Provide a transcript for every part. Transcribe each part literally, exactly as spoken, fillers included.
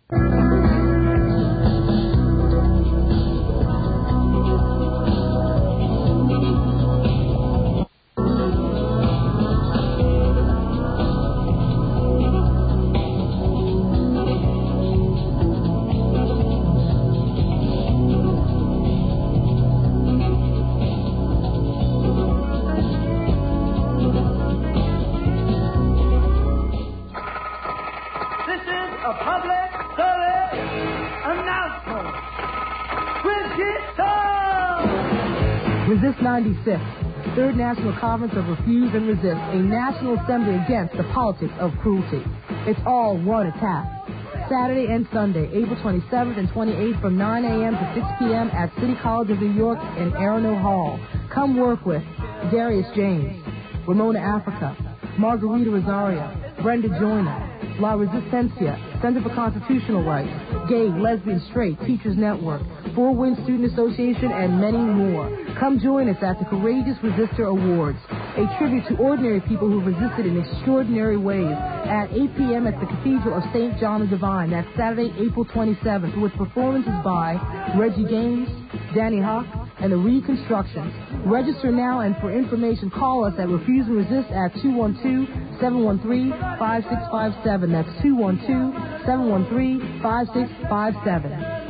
Resist ninety-six, Third National Conference of Refuse and Resist, a national assembly against the politics of cruelty. It's all one attack. Saturday and Sunday, April twenty-seventh and twenty-eighth from nine a.m. to six p.m. at City College of New York in Arundel Hall. Come work with Darius James, Ramona Africa, Margarita Rosario, Brenda Joyner, La Resistencia, Center for Constitutional Rights, Gay, Lesbian, Straight, Teachers Network, Four Winds Student Association, and many more. Come join us at the Courageous Resistor Awards, a tribute to ordinary people who resisted in extraordinary ways, at eight p.m. at the Cathedral of Saint John the Divine. That's Saturday, April twenty-seventh, with performances by Reggie Gaines, Danny Hawk, and the Reconstructions. Register now, and for information, call us at Refuse and Resist at two one two, seven one three, five six five seven. That's two one two, seven one three, five six five seven.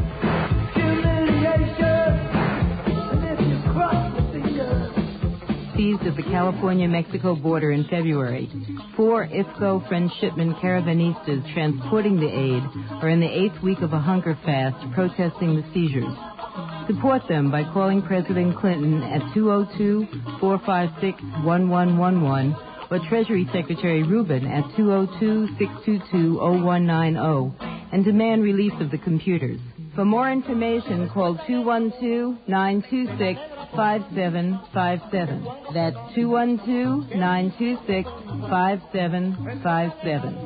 Seized at the California-Mexico border in February. Four I F C O Friendshipment Caravanistas transporting the aid are in the eighth week of a hunger fast protesting the seizures. Support them by calling President Clinton at two oh two, four five six, one one one one or Treasury Secretary Rubin at two oh two, six two two, oh one nine oh and demand release of the computers. For more information, call two one two, nine two six, five seven five seven. That's two one two, nine two six, five seven five seven.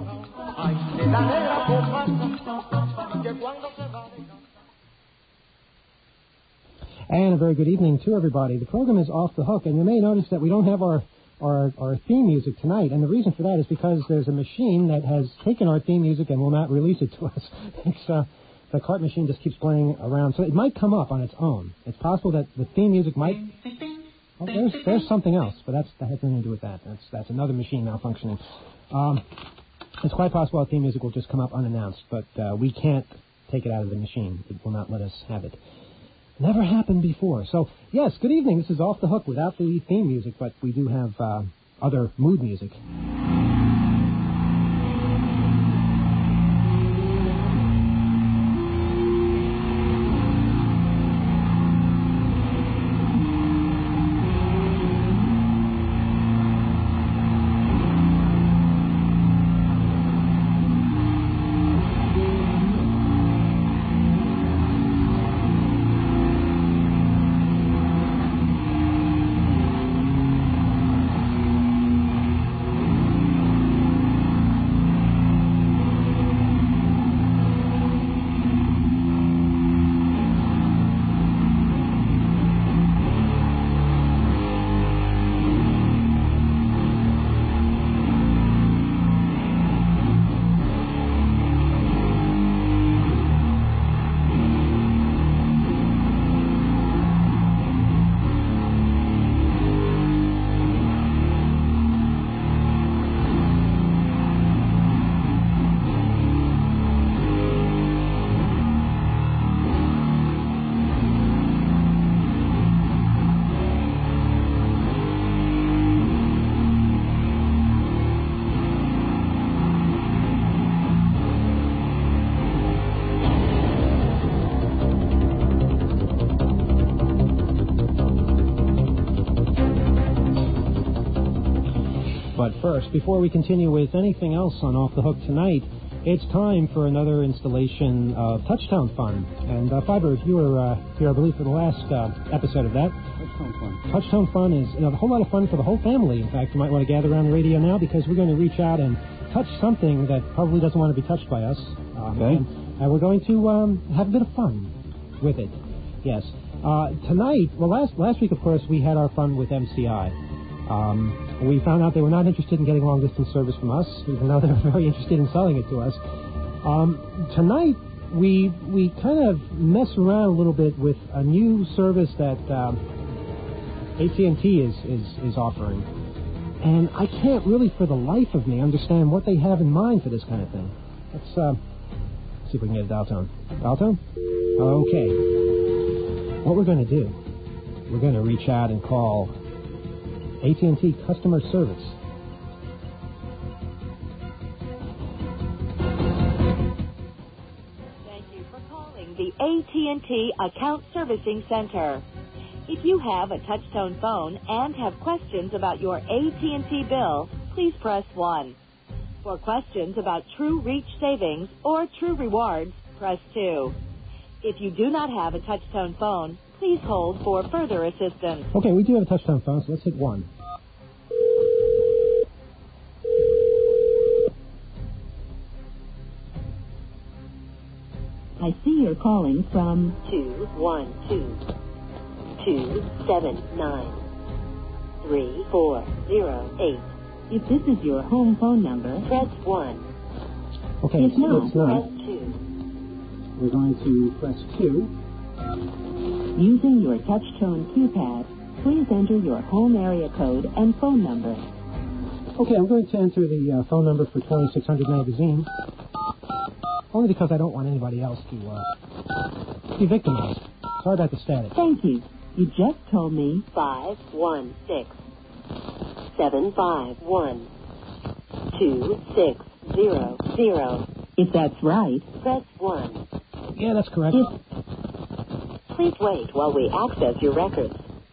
And a very good evening to everybody. The program is Off the Hook, and you may notice that we don't have our, our, our theme music tonight, and the reason for that is because there's a machine that has taken our theme music and will not release it to us. It's, uh, the cart machine just keeps playing around, so it might come up on its own. It's possible that the theme music might... Oh, there's, there's something else, but that's, that has nothing to do with that. That's, that's another machine malfunctioning. Um, it's quite possible our theme music will just come up unannounced, but uh, we can't take it out of the machine. It will not let us have it. Never happened before. So, yes, good evening. This is Off the Hook without the theme music, but we do have uh, other mood music. But first, before we continue with anything else on Off the Hook tonight, it's time for another installation of Touchtown Fun. And, uh, Firebird, you were uh, here, I believe, for the last uh, episode of that. Touchtown Fun. Touchtown Fun is you know, a whole lot of fun for the whole family. In fact, you might want to gather around the radio now because we're going to reach out and touch something that probably doesn't want to be touched by us. Um, okay. And, and we're going to um, have a bit of fun with it. Yes. Uh, tonight, well, last last week, of course, we had our fun with M C I. Um, we found out they were not interested in getting long-distance service from us, even though they were very interested in selling it to us. Um, tonight, we we kind of mess around a little bit with a new service that um, A T and T is, is, is offering. And I can't really, for the life of me, understand what they have in mind for this kind of thing. Let's uh, see if we can get a dial tone. Dial tone? Okay. What we're going to do, we're going to reach out and call A T and T customer service. Thank you for calling the A T and T Account Servicing Center. If you have a touch-tone phone and have questions about your A T and T bill, please press one. For questions about True Reach Savings or True Rewards, press two. If you do not have a touch-tone phone, please hold for further assistance. Okay, we do have a touch-tone phone, so let's hit one. I see you're calling from two one two, two seven nine, three four zero eight. If this is your home phone number, press one. Okay, if not, it's not. Press two. We're going to press two. Using your touch-tone keypad, please enter your home area code and phone number. Okay, I'm going to enter the uh, phone number for twenty-six hundred Magazine. Only because I don't want anybody else to uh, be victimized. Sorry about the static. Thank you. You just told me five one six, seven five one, two six zero zero. If that's right, press one. Yeah, that's correct. If... Please wait while we access your records.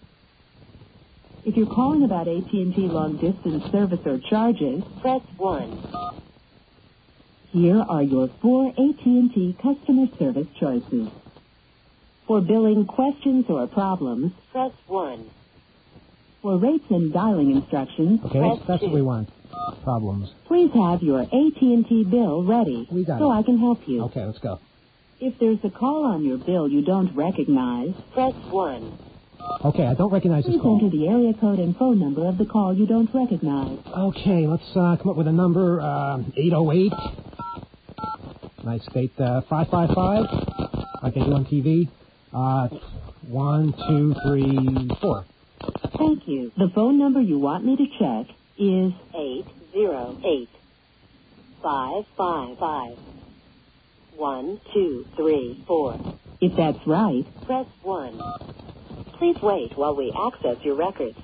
If you're calling about A T and T long-distance service or charges, press one. Here are your four A T and T customer service choices. For billing questions or problems, press one. For rates and dialing instructions, Okay, press that's, that's two. what we want. Problems. Please have your A T and T bill ready We got so it. I can help you. Okay, let's go. If there's a call on your bill you don't recognize, press one. Okay, I don't recognize this Please call. enter the area code and phone number of the call you don't recognize. Okay, let's uh, come up with a number. Uh, eight oh eight. Nice state. Uh, five five five. Like they do on T V. Uh, one, two, three, four. Thank you. The phone number you want me to check is eight zero eight, five five five, one, two, three, four. If that's right, press one. Please wait while we access your records.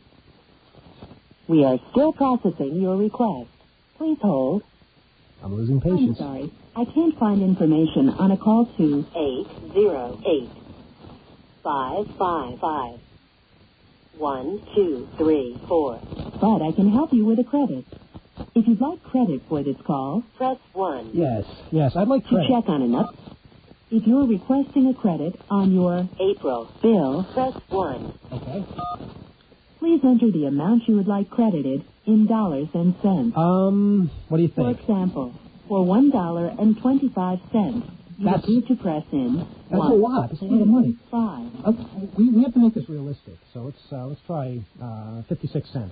We are still processing your request. Please hold. I'm losing I'm patience. sorry. I can't find information on a call to eight zero eight, five five five, one, two, three, four. But I can help you with a credit. If you'd like credit for this call, press one. Yes, yes, I'd like To credit. check on enough. If you're requesting a credit on your April bill, press one. Okay. Please enter the amount you would like credited in dollars and cents. Um, what do you For think? example, for one dollar and twenty-five cents, you That's- need to press in That's one, a lot. That's a lot of money. five. Uh, we, we have to make this realistic, so let's uh, let's try uh, fifty-six cents.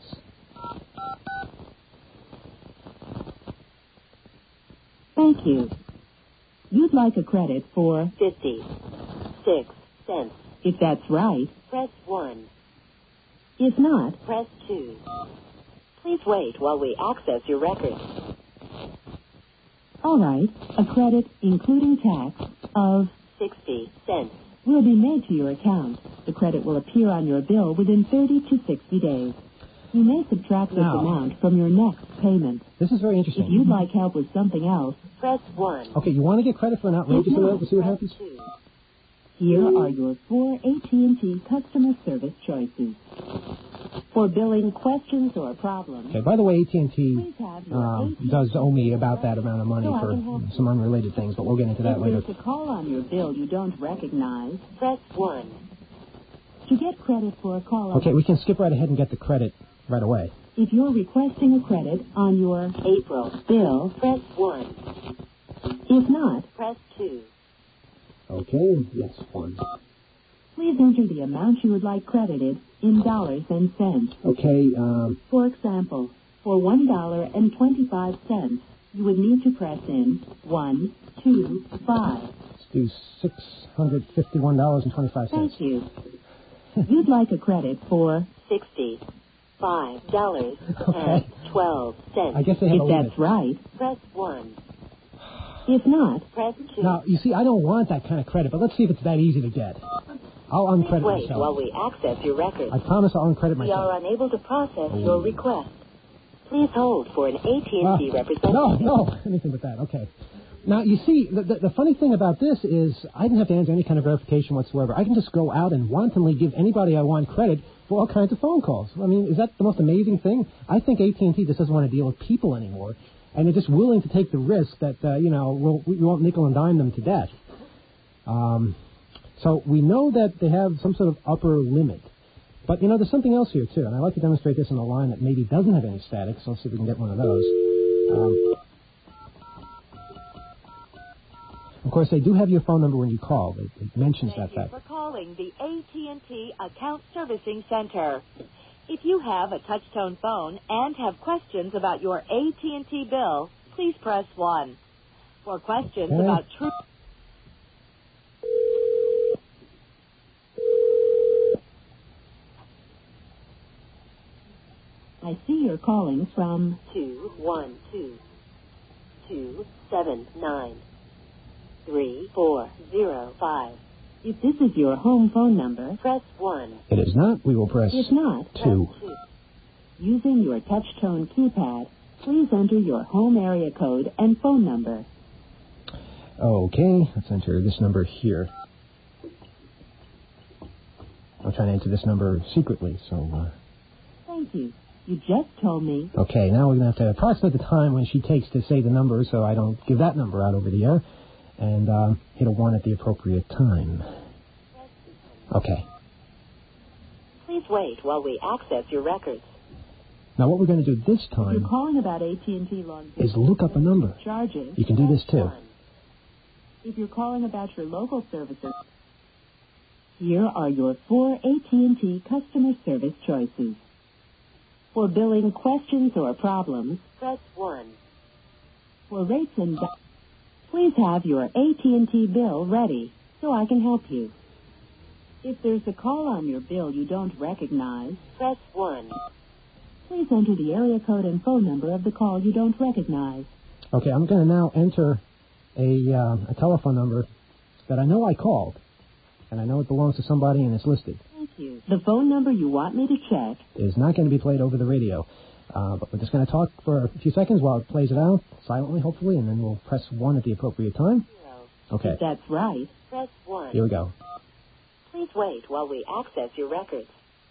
Thank you. You'd like a credit for fifty-six cents. If that's right, press one. If not, press two. Please wait while we access your records. All right. A credit, including tax, of sixty cents will be made to your account. The credit will appear on your bill within thirty to sixty days. You may subtract this Now- amount from your next payment. This is very interesting. If you'd like help with something else, press one. Okay, you want to get credit for an outrageous If not, amount to see what press happens? two. Here are your four A T and T customer service choices. For billing questions or problems, Okay, by the way, A T and T please have your um, A T and T does owe me about that amount of money so I for can help you. some unrelated things, but we'll get into that If later. there's a call on your bill you don't recognize, press one. To get credit for a call on Okay, we can skip right ahead and get the credit right away. If you're requesting a credit on your April bill, press one. If not, press two. Okay, yes, one. Please enter the amount you would like credited in dollars and cents. Okay, um, For example, for one dollar and twenty-five cents, You would need to press in one, two, five. Let's do six hundred fifty-one dollars and twenty-five cents. Thank you. You'd like a credit for sixty-five dollars and twelve cents. I guess they have if a limit. That's right, press one. If not, press two. Now, you see, I don't want that kind of credit, but let's see if it's that easy to get. I'll uncredit Wait myself. while we access your records. I promise I'll uncredit We myself. are unable to process your request. Please hold for an A T and T Uh, representative. No, no, anything but that. Okay. Now, you see, the, the, the funny thing about this is I didn't have to answer any kind of verification whatsoever. I can just go out and wantonly give anybody I want credit for all kinds of phone calls. I mean, is that the most amazing thing? I think A T and T just doesn't want to deal with people anymore, and they're just willing to take the risk that, uh, you know, we'll, we won't nickel and dime them to death. Um, so we know that they have some sort of upper limit. But, you know, there's something else here, too, and I'd like to demonstrate this on a line that maybe doesn't have any static, so let's see if we can get one of those. Um, of course, they do have your phone number when you call. It, it mentions Thank that fact. you for calling the A T and T Account Servicing Center. If you have a touch-tone phone and have questions about your A T and T bill, please press one. For questions Okay. about true... I see you're calling from two one two, two seven nine, three four zero five. If this is your home phone number, press one. It is not. We will press If not, press two. two. Using your touch-tone keypad, please enter your home area code and phone number. Okay, let's enter this number here. I'll try to enter this number secretly, so... Uh, Thank you. You just told me. okay, now we're going to have to approximate the time when she takes to say the number so I don't give that number out over the air, and uh, hit a one at the appropriate time. Okay. Please wait while we access your records. Now what we're going to do this If you're time calling about A T and T long is look up a number. charges, You can do this too. one. If you're calling about your local services, here are your four A T and T customer service choices. For billing questions or problems, press one. For rates and ba- please have your A T and T bill ready so I can help you. If there's a call on your bill you don't recognize, press one. Please enter the area code and phone number of the call you don't recognize. Okay, I'm going to now enter a, uh, a telephone number that I know I called, and I know it belongs to somebody and it's listed. Thank you. The phone number you want me to check Is not going to be played over the radio, uh, but we're just going to talk for a few seconds while it plays it out, silently hopefully, and then we'll press one at the appropriate time. Okay, If that's right, press one. here we go. Please wait while we access your records.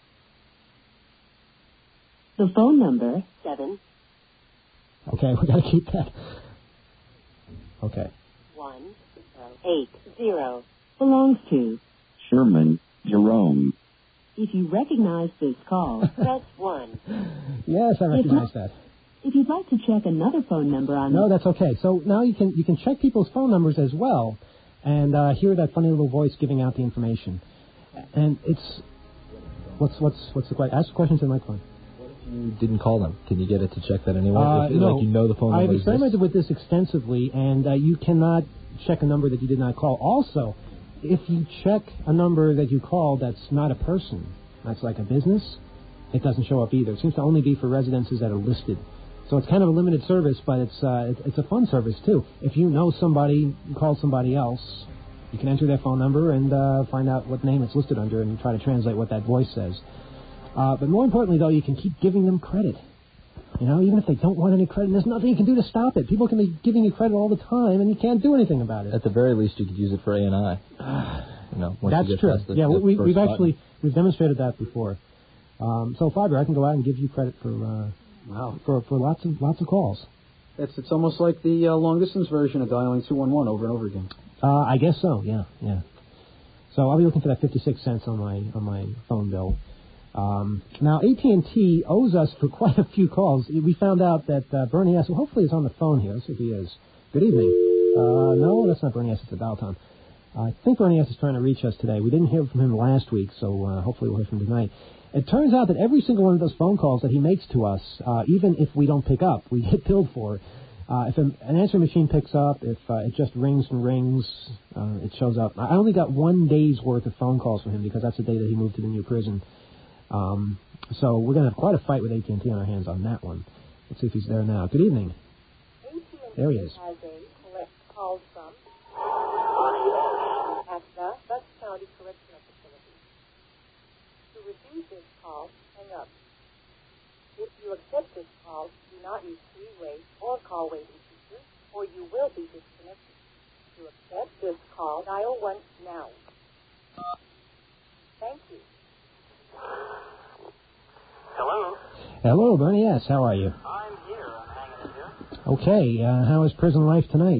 The phone number, seven, Okay, we got to keep that. Okay. one, eight, zero, belongs to. Sherman Jerome. If you recognize this call, press one. Yes, I recognize that. If you'd like to check another phone number on No, the... that's okay. So now you can you can check people's phone numbers as well, and uh, hear that funny little voice giving out the information. And it's what's what's what's the question? Ask the question to the microphone. You didn't call them. Can you get it to check that anyway? Uh, if, no, like you know the phone number I've exists? experimented with this extensively, and uh, you cannot check a number that you did not call. Also, if you check a number that you called that's not a person, that's like a business, it doesn't show up either. It seems to only be for residences that are listed. So it's kind of a limited service, but it's uh, it, it's a fun service too. If you know somebody, call somebody else, you can enter their phone number and uh, find out what name it's listed under and try to translate what that voice says. Uh, but more importantly, though, you can keep giving them credit. You know, even if they don't want any credit, there's nothing you can do to stop it. People can be giving you credit all the time, and you can't do anything about it. At the very least, you could use it for A and I. You know, once That's you get true. past the, yeah, the we, first we've button. actually we've demonstrated that before. Um, so, Fiber, I can go out and give you credit for uh, Wow. for for lots of lots of calls. It's it's almost like the uh, long distance version of dialing two one one over and over again. Uh, I guess so. Yeah, yeah. So I'll be looking for that fifty-six cents on my on my phone bill. Um, now, A T and T owes us for quite a few calls. We found out that uh, Bernie S., who hopefully is on the phone here. Let's see if he is. Good evening. Uh, no, that's not Bernie S., it's the dial tone. I think Bernie S. is trying to reach us today. We didn't hear from him last week, so uh, hopefully we'll hear from him tonight. It turns out that every single one of those phone calls that he makes to us, uh, even if we don't pick up, we get billed for. Uh, if an, an answering machine picks up, if uh, it just rings and rings, uh, it shows up. I only got one day's worth of phone calls from him because that's the day that he moved to the new prison. Um, so we're going to have quite a fight with A T and T on our hands on that one. Let's see if he's there now. Good evening. A T and T there he is. has a collect calls from ACTA, Bucks County Correctional Facility. To receive this call, hang up. If you accept this call, do not use three-way or call waiting features, or you will be disconnected. To accept this call, dial one now. Thank you. Hello? Hello, Bernie S. How are you? I'm here. I'm hanging in here. Okay, uh, how is prison life tonight?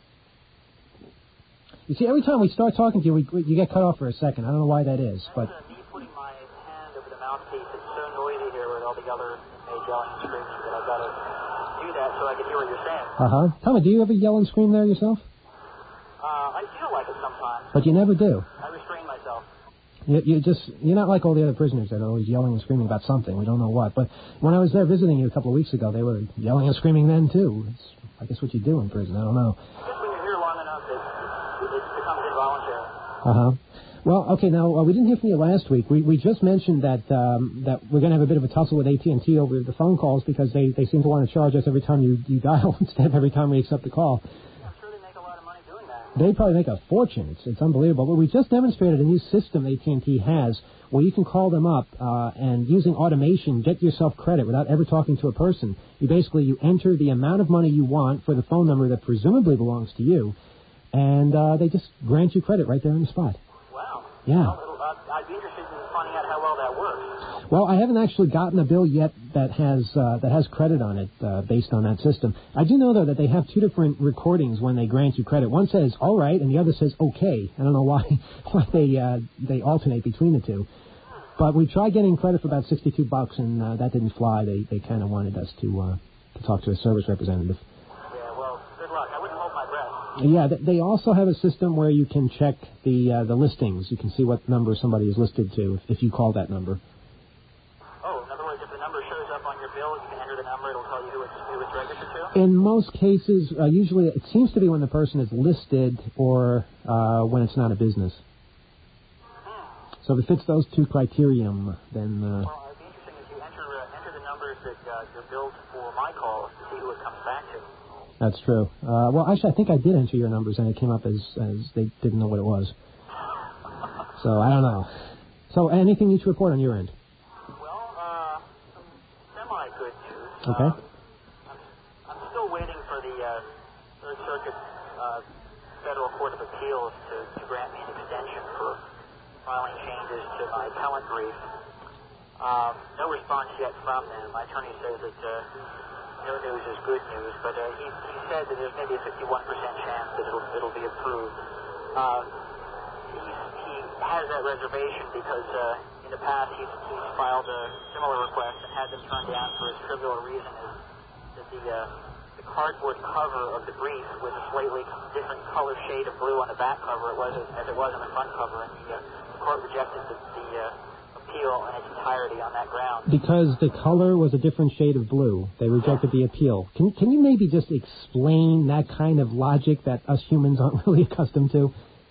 You see, every time we start talking to you, we, you get cut off for a second. I don't know why that is, but... That's uh, me putting my hand over the mouthpiece. It's so noisy here with all the other inmates yelling and screaming that I've got to do that so I can hear what you're saying. Uh-huh. Tommy, do you ever yell and scream there yourself? Uh, I feel like it sometimes. But you never do. I restrain myself. You, you just, you're not like all the other prisoners that are always yelling and screaming about something. We don't know what. But when I was there visiting you a couple of weeks ago, they were yelling and screaming then, too. It's, I guess, what you do in prison. I don't know. I guess when you're here long enough, it, it becomes involuntary. Uh-huh. Well, okay, now, uh, we didn't hear from you last week. We we just mentioned that um, that we're going to have a bit of a tussle with A T and T over the phone calls because they, they seem to want to charge us every time you, you dial instead of every time we accept the call. Yeah, I'm sure they make a lot of money doing that. They probably make a fortune. It's it's unbelievable. But we just demonstrated a new system A T and T has where you can call them up uh, and using automation get yourself credit without ever talking to a person. You basically you enter the amount of money you want for the phone number that presumably belongs to you, and uh, they just grant you credit right there on the spot. Wow. Yeah. Well, uh, I'd be interested in finding out how well that works. Well, I haven't actually gotten a bill yet that has uh, that has credit on it uh, based on that system. I do know, though, that they have two different recordings when they grant you credit. One says, all right, and the other says, okay. I don't know why why they uh, they alternate between the two. But we tried getting credit for about sixty-two bucks, and uh, that didn't fly. They they kind of wanted us to uh, to talk to a service representative. Yeah, well, good luck. I wouldn't hold my breath. Yeah, they also have a system where you can check the uh, the listings. You can see what number somebody is listed to if, if you call that number. Oh, in other words, if the number shows up on your bill, you can enter the number. It'll tell you who it's, who it's registered to? In most cases, uh, usually it seems to be when the person is listed or uh, when it's not a business. So if it fits those two criterion, then... Uh, well, it'd be interesting if you enter, uh, enter the numbers that uh, you're billed for my calls to see who it comes back to. That's true. Uh, well, actually, I think I did enter your numbers, and it came up as, as they didn't know what it was. So, I don't know. So, anything you should report on your end? Well, uh, some semi-good news. Okay. Um, I'm, I'm still waiting for the uh, Third Circuit uh, Federal Court of Appeals to, to grant me an extension for filing changes to my appellant brief. Um, no response yet from them. My attorney says that uh, no news is good news, but uh, he, he said that there's maybe a fifty-one percent chance that it'll, it'll be approved. Uh, he, he has that reservation because uh, in the past he's, he's filed a similar request and had them turned down for as trivial a reason as that the, uh, the cardboard cover of the brief was a slightly different color shade of blue on the back cover it was, as it was on the front cover, and the, uh, the court rejected the, the uh, appeal in its entirety on that ground. Because the color was a different shade of blue, they rejected the appeal. Can can you maybe just explain that kind of logic that us humans aren't really accustomed to?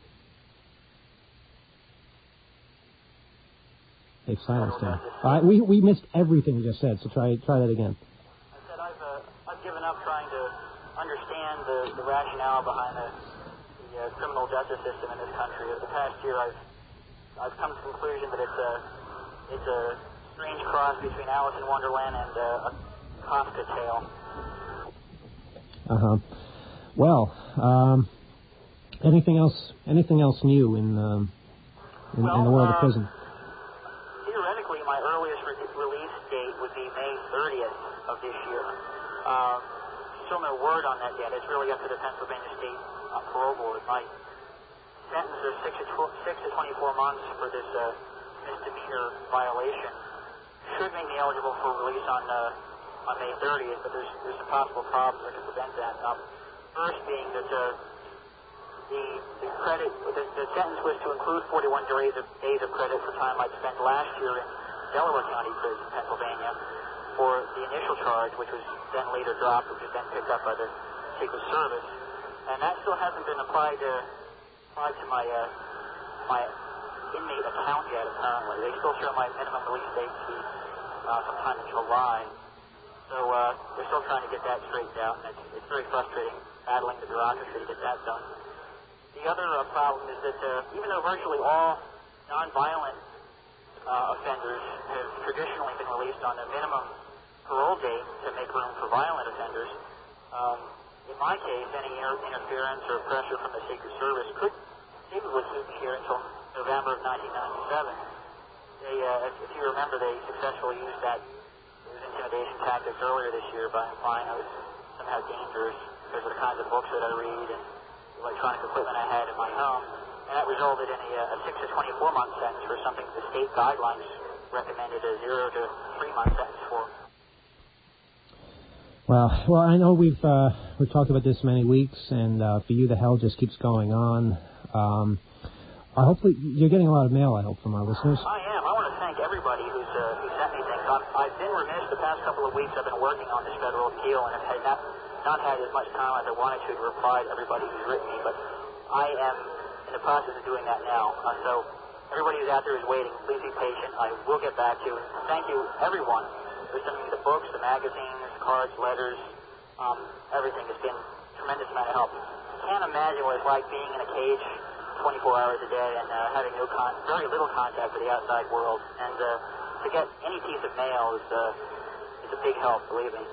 They've silenced him. Uh, we we missed everything you just said, so try try that again. I said I've uh, I've given up trying to understand the, the rationale behind the, the uh, criminal justice system in this country. Over the past year, I've I've come to the conclusion that it's a it's a strange cross between Alice in Wonderland and uh, a Kafka tale. Uh huh. Well, um, anything else? Anything else new in um, in, well, in the world uh, of prison? Theoretically, my earliest re- release date would be May thirtieth of this year. Um, still no word on that yet. It's really up to the Pennsylvania State uh, Parole Board. My sentence of six to, tw- six to twenty-four months for this uh, misdemeanor violation should make me eligible for release on uh, on May thirtieth, but there's there's some possible problems that can prevent that. Um, first being that uh, the the credit the, the sentence was to include forty-one days of days of credit for time I'd spent last year in Delaware County Prison, Pennsylvania. for the initial charge, which was then later dropped, which was then picked up by the Secret Service. And that still hasn't been applied to, applied to my uh, my inmate account yet, apparently. They still show my minimum release date to be uh, sometime in July. So uh, they're still trying to get that straightened out, and it's, it's very frustrating battling the bureaucracy to get that done. The other uh, problem is that uh, even though virtually all nonviolent uh, offenders have traditionally been released on a minimum parole date to make room for violent offenders, um, in my case, any inter- interference or pressure from the Secret Service could conceivably keep me here until November of nineteen ninety-seven. They, uh, if, if you remember, they successfully used that those intimidation tactics earlier this year by implying I was somehow dangerous because of the kinds of books that I read and the electronic equipment I had in my home. And that resulted in a, a six to twenty-four month sentence for something the state guidelines recommended a zero to three month sentence for. Well, well, I know we've uh, we've talked about this many weeks, and uh, for you, the hell just keeps going on. Um, I hopefully you're getting a lot of mail, I hope, from our listeners. I am. I want to thank everybody who's uh, who sent me things. I've, I've been remiss the past couple of weeks. I've been working on this federal appeal, and I've had not, not had as much time as I wanted to to reply to everybody who's written me. But I am in the process of doing that now. Uh, so everybody who's out there is waiting. Please be patient. I will get back to you. Thank you, everyone, for sending me the books, the magazines, cards, letters, um, everything. Has been a tremendous amount of help. You can't imagine what it's like being in a cage twenty-four hours a day and uh, having no con- very little contact with the outside world. And uh, to get any piece of mail is, uh, is a big help, believe me.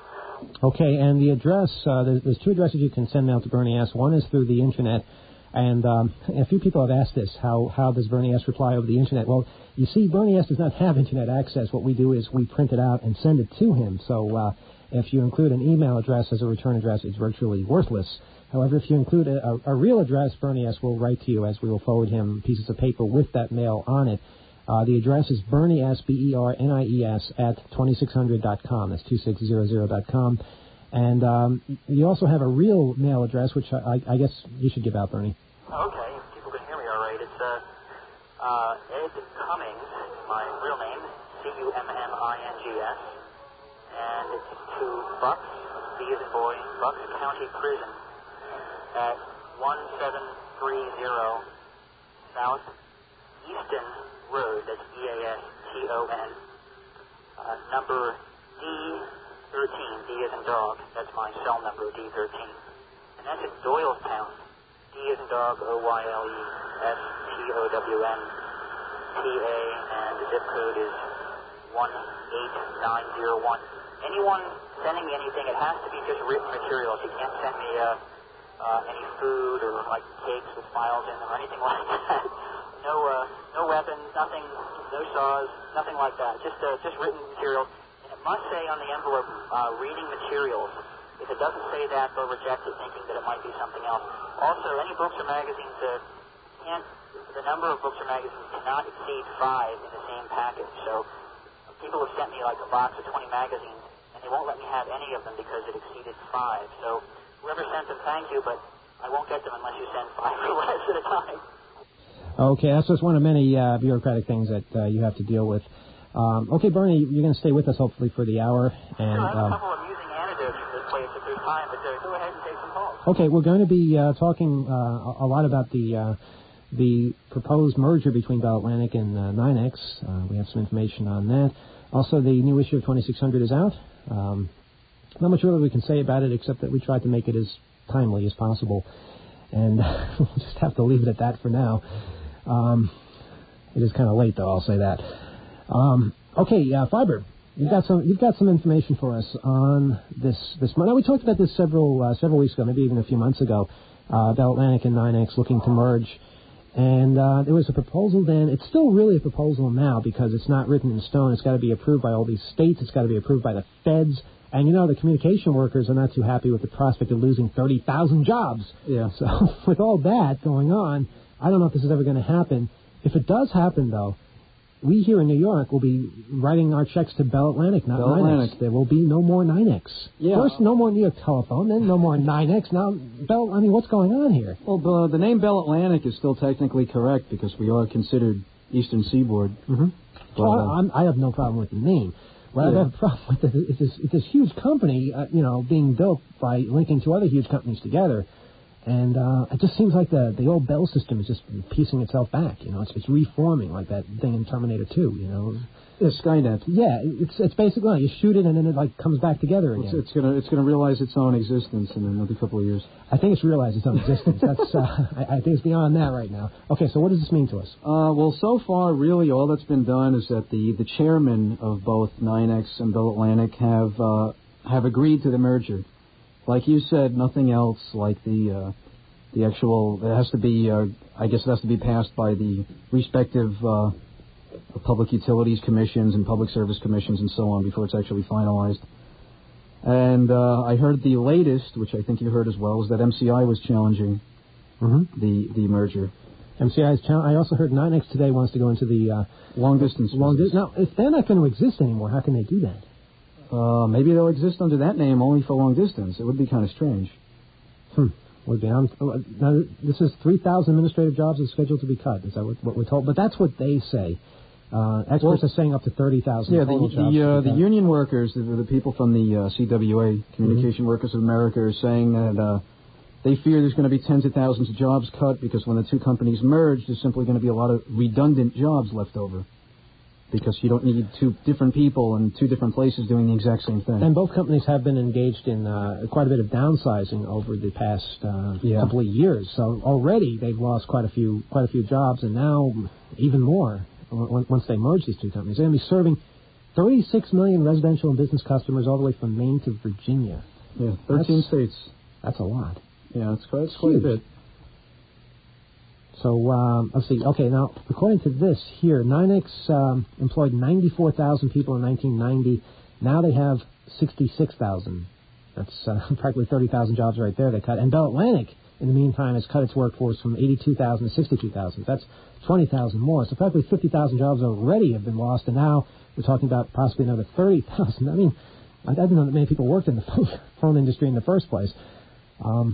Okay, and the address, uh, there's, there's two addresses you can send mail to Bernie S. One is through the Internet, and um, a few people have asked this, how, how does Bernie S. reply over the Internet? Well, you see, Bernie S. does not have Internet access. What we do is we print it out and send it to him. So uh, if you include an email address as a return address, it's virtually worthless. However, if you include a, a, a real address, Bernie S. will write to you as we will forward him pieces of paper with that mail on it. Uh, the address is Bernie S, B E R N I E S, at twenty-six hundred dot com. That's two six hundred dot com. And um, you also have a real mail address, which I, I guess you should give out, Bernie. Okay, people can hear me all right. It's uh, uh, Ed Cummings, my real name, C U M M I N G S, and it's to Bucks, B as in boy, Bucks County Prison at one seven three zero South Easton Road, that's E A S T O N, uh, number D thirteen, D as in dog, that's my cell number, D thirteen, and that's in Doylestown, D as in dog, O Y L E S T O W N T A, and the zip code is one eight nine zero one. Anyone sending me anything, it has to be just written materials. You can't send me uh, uh, any food or like cakes with files in them or anything like that. No, uh, no weapons, nothing, no saws, nothing like that. Just, uh, just written materials. And it must say on the envelope, uh, reading materials. If it doesn't say that, they'll reject it, thinking that it might be something else. Also, any books or magazines uh, can't. The number of books or magazines cannot exceed five in the same package. So, people have sent me like a box of twenty magazines, and they won't let me have any of them because it exceeded five. So, whoever sent them, thank you, but I won't get them unless you send five or less at a time. Okay, that's just one of many uh, bureaucratic things that uh, you have to deal with. Um, okay, Bernie, you're going to stay with us hopefully for the hour. And, sure, I have um, a couple of amusing anecdotes from this place if there's time, but uh, go ahead and take some calls. Okay, we're going to be uh, talking uh, a lot about the uh, the proposed merger between Bell Atlantic and uh, nine X. Uh, we have some information on that. Also, the new issue of twenty-six hundred is out. Um, not much really we can say about it except that we tried to make it as timely as possible. And we'll just have to leave it at that for now. Um, it is kind of late, though, I'll say that. Um, okay, uh, Fiber, you've got some you've got some information for us on this this. Now, we talked about this several uh, several weeks ago, maybe even a few months ago. Uh, Bell Atlantic and nine X looking to merge, and uh, there was a proposal then. It's still really a proposal now because it's not written in stone. It's got to be approved by all these states. It's got to be approved by the feds. And, you know, the communication workers are not too happy with the prospect of losing thirty thousand jobs. Yeah. So with all that going on, I don't know if this is ever going to happen. If it does happen, though, we here in New York will be writing our checks to Bell Atlantic, not Bell nine X. Atlantic. There will be no more nine X. Yeah. First, no more New York Telephone, then no more nine X. Now, Bell, I mean, what's going on here? Well, uh, the name Bell Atlantic is still technically correct because we are considered Eastern Seaboard. Mm-hmm. But, well, uh, I'm, I have no problem with the name. Well, Yeah. I have a problem with this. It's this, it's this huge company, uh, you know, being built by linking two other huge companies together. And uh, it just seems like the the old Bell system is just piecing itself back. You know, it's, it's reforming like that thing in Terminator two. You know, Yeah, Skynet. yeah, it's it's basically like you shoot it and then it like comes back together again. It's, it's gonna it's gonna realize its own existence in another couple of years. I think it's realized its own existence. That's uh, I, I think it's beyond that right now. Okay, so what does this mean to us? Uh, well, so far, really, all that's been done is that the the chairman of both nine X and Bell Atlantic have uh, have agreed to the merger. Like you said, nothing else. Like the uh, the actual, it has to be. Uh, I guess it has to be passed by the respective uh, public utilities commissions and public service commissions and so on before it's actually finalized. And uh, I heard the latest, which I think you heard as well, is that M C I was challenging Mm-hmm. the the merger. M C I is challenge. I also heard nine X today wants to go into the uh, long distance. Long business. distance. Now, if they're not going to exist anymore, how can they do that? Uh, maybe they'll exist under that name only for long distance. It would be kind of strange. Hmm. Would be. I'm, now, this is three thousand administrative jobs are scheduled to be cut. Is that what, what we're told? But that's what they say. Uh, experts well, are saying up to thirty thousand. Yeah, the jobs the, uh, the cut. union workers, the, the people from the uh, C W A, Communication mm-hmm. Workers of America, are saying that uh, they fear there's going to be tens of thousands of jobs cut because when the two companies merge, there's simply going to be a lot of redundant jobs left over. Because you don't need two different people in two different places doing the exact same thing. And both companies have been engaged in uh, quite a bit of downsizing over the past uh, yeah. couple of years. So already they've lost quite a few quite a few jobs, and now even more once they merge these two companies. They're going to be serving thirty-six million residential and business customers all the way from Maine to Virginia. Yeah, thirteen that's, states. That's a lot. Yeah, it's quite, it's quite a bit. So, um, let's see. Okay, now, according to this here, nine X um, employed ninety-four thousand people in nineteen ninety. Now they have sixty-six thousand. That's uh, practically thirty thousand jobs right there they cut. And Bell Atlantic, in the meantime, has cut its workforce from eighty-two thousand to sixty-two thousand. That's twenty thousand more. So practically fifty thousand jobs already have been lost, and now we're talking about possibly another thirty thousand. I mean, I didn't know that many people worked in the phone industry in the first place. Um,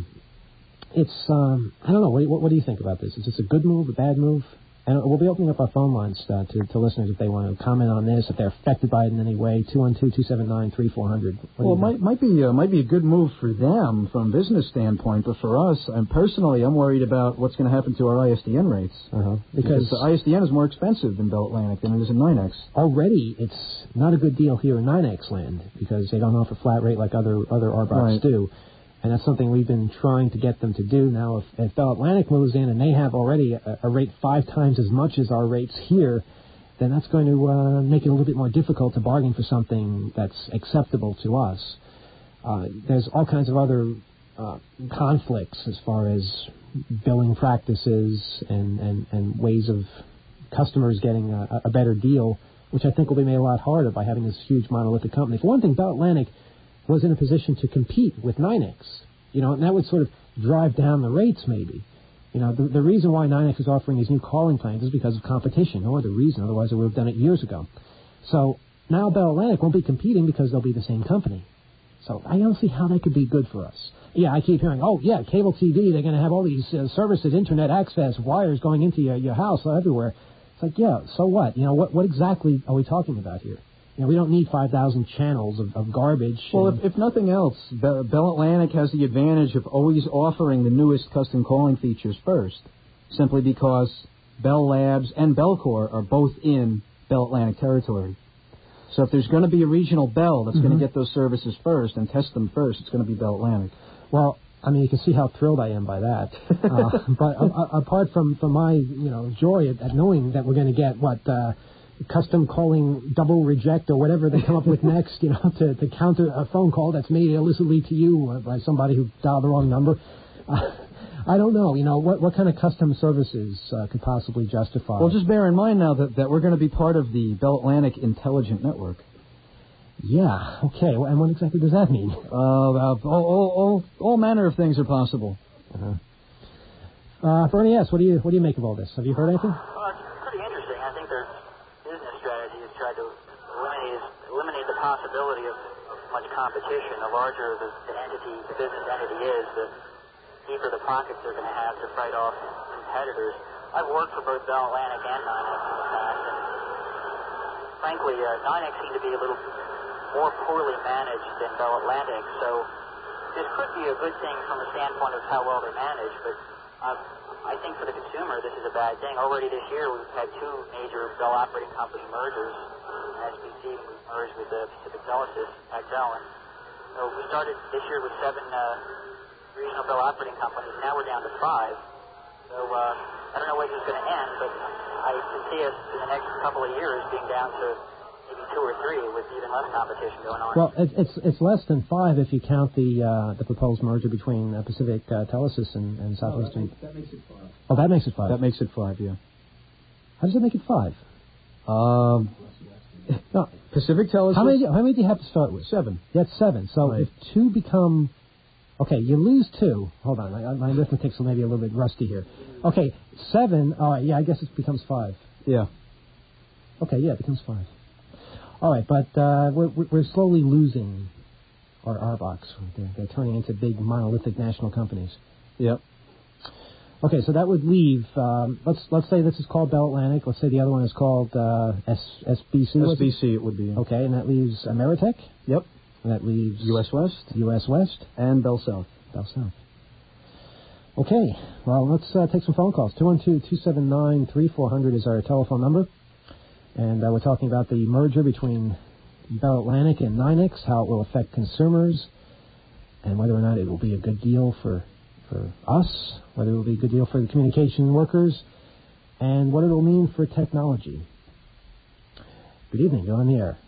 It's, um, I don't know, what, what, what do you think about this? Is this a good move, a bad move? And we'll be opening up our phone lines uh, to, to listeners if they want to comment on this, if they're affected by it in any way. two one two, two seven nine, three four zero zero. Well, it might, might, be, uh, might be a good move for them from a business standpoint, but for us, and personally, I'm worried about what's going to happen to our I S D N rates. Uh-huh. Because, because the I S D N is more expensive than Bell Atlantic than it is in nine X. Already, it's not a good deal here in nine X land because they don't offer flat rate like other, other R B O Cs right. do. And that's something we've been trying to get them to do. Now, if, if Bell Atlantic moves in and they have already a, a rate five times as much as our rates here, then that's going to uh, make it a little bit more difficult to bargain for something that's acceptable to us. Uh, there's all kinds of other uh, conflicts as far as billing practices and, and, and ways of customers getting a, a better deal, which I think will be made a lot harder by having this huge monolithic company. For one thing, Bell Atlantic was in a position to compete with nine X, you know, and that would sort of drive down the rates maybe. You know, the, the reason why nine X is offering these new calling plans is because of competition, no other reason, otherwise they would have done it years ago. So now Bell Atlantic won't be competing because they'll be the same company. So I don't see how that could be good for us. Yeah, I keep hearing, oh, yeah, cable T V, they're going to have all these uh, services, internet access, wires going into your, your house everywhere. It's like, yeah, so what? You know, what, what exactly are we talking about here? You know, we don't need five thousand channels of, of garbage. Well, if, if nothing else, Be- Bell Atlantic has the advantage of always offering the newest custom calling features first, simply because Bell Labs and Bellcore are both in Bell Atlantic territory. So if there's going to be a regional Bell that's mm-hmm. going to get those services first and test them first, it's going to be Bell Atlantic. Well, I mean, you can see how thrilled I am by that. uh, but uh, apart from, from my, you know, joy at, at knowing that we're going to get, what, uh, custom calling double reject or whatever they come up with next, you know, to, to counter a phone call that's made illicitly to you uh, by somebody who dialed the wrong number. Uh, I don't know, you know, what what kind of custom services uh, could possibly justify? Well, just bear in mind now that, that we're going to be part of the Bell Atlantic Intelligent Network. Yeah, okay, well, and what exactly does that mean? Uh, uh, all, all, all, all manner of things are possible. Uh-huh. Uh, Bernie S., what do you what do you make of all this? Have you heard anything? Well, it's pretty interesting. I think their business strategy is try to eliminate eliminate the possibility of, of much competition. The larger the, the entity, the business entity is, the deeper the pockets they're going to have to fight off competitors. I've worked for both Bell Atlantic and nine X in the past, and frankly, uh, NYNEX seemed to be a little more poorly managed than Bell Atlantic, so this could be a good thing from a standpoint of how well they're managed, but uh, I think for the consumer this is a bad thing. Already this year we've had two major Bell operating company mergers. S B C merged with the Pacific Telesis at Bell, and so we started this year with seven uh, regional Bell operating companies. Now we're down to five. So uh, I don't know where this is going to end, but I can see us in the next couple of years being down to maybe two or three with even less competition going on. Well, it, it's it's less than five if you count the uh, the proposed merger between uh, Pacific uh, Telesis and, and Southwestern. Oh, that, makes, that makes it five. Oh, that makes it five. That makes it five, yeah. How does that make it five? Um, no, Pacific Telesis. How many? How many do you have to start with? Seven. That's seven. So right. if two become, okay, you lose two. Hold on, I, my arithmetic's maybe a little bit rusty here. Okay, seven. All right, yeah, I guess it becomes five. Yeah. Okay, yeah, it becomes five. All right, but uh, we're we're slowly losing our R box. They're, they're turning into big monolithic national companies. Yep. Okay, so that would leave. Um, let's let's say this is called Bell Atlantic. Let's say the other one is called uh, S SBC. S B C, it? it would be. Yeah. Okay, and that leaves Ameritech. Yep. And that leaves U S West. U S West and Bell South. Bell South. Okay, well, let's uh, take some phone calls. two one two, two seven nine, three four zero zero is our telephone number. And uh, we're talking about the merger between Bell Atlantic and NYNEX, how it will affect consumers, and whether or not it will be a good deal for for us, whether it will be a good deal for the communication workers, and what it will mean for technology. Good evening, you're on the air.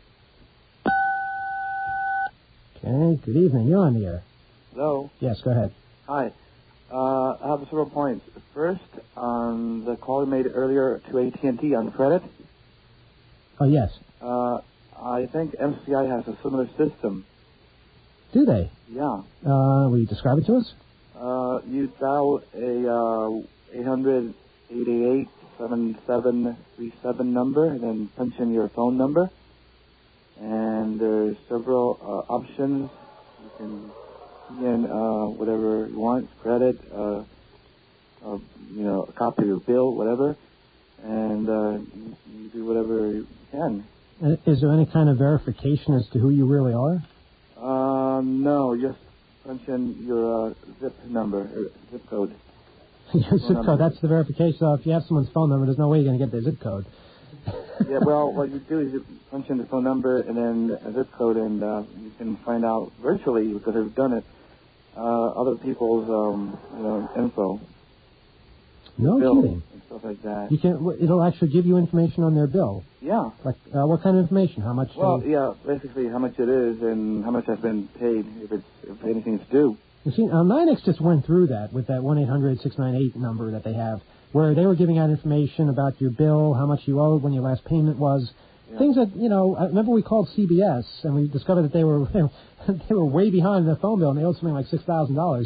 Okay, good evening, you're on the air. Hello? Yes, go ahead. Hi. Uh, I have several points. First, on the call you made earlier to A T and T on credit. Oh, yes. Uh, I think M C I has a similar system. Do they? Yeah. Uh, will you describe it to us? Uh, you dial a uh, eight hundred, eight eight eight, seven seven three seven number, and then punch in your phone number. And there's several uh, options. You can key in uh, whatever you want, credit, uh, uh, you know, a copy of your bill, whatever. And uh, you, you do whatever you can. Is there any kind of verification as to who you really are? Uh, no, just punch in your uh, zip number, or zip code. Your zip code, that's the verification. So if you have someone's phone number, there's no way you're going to get their zip code. Yeah, well, what you do is you punch in the phone number and then a zip code, and uh, you can find out virtually, because I've done it, uh, other people's um, you know, info. No bill kidding. And stuff like that. You can. It'll actually give you information on their bill. Yeah. Like uh, what kind of information? How much? Well, they... yeah, basically how much it is and how much has been paid, if it's if anything's due. You see, uh, NYNEX just went through that with that one eight hundred, six nine eight number that they have, where they were giving out information about your bill, how much you owed, when your last payment was. Yeah. Things that, you know, I remember we called C B S and we discovered that they were they were way behind their phone bill and they owed something like six thousand dollars.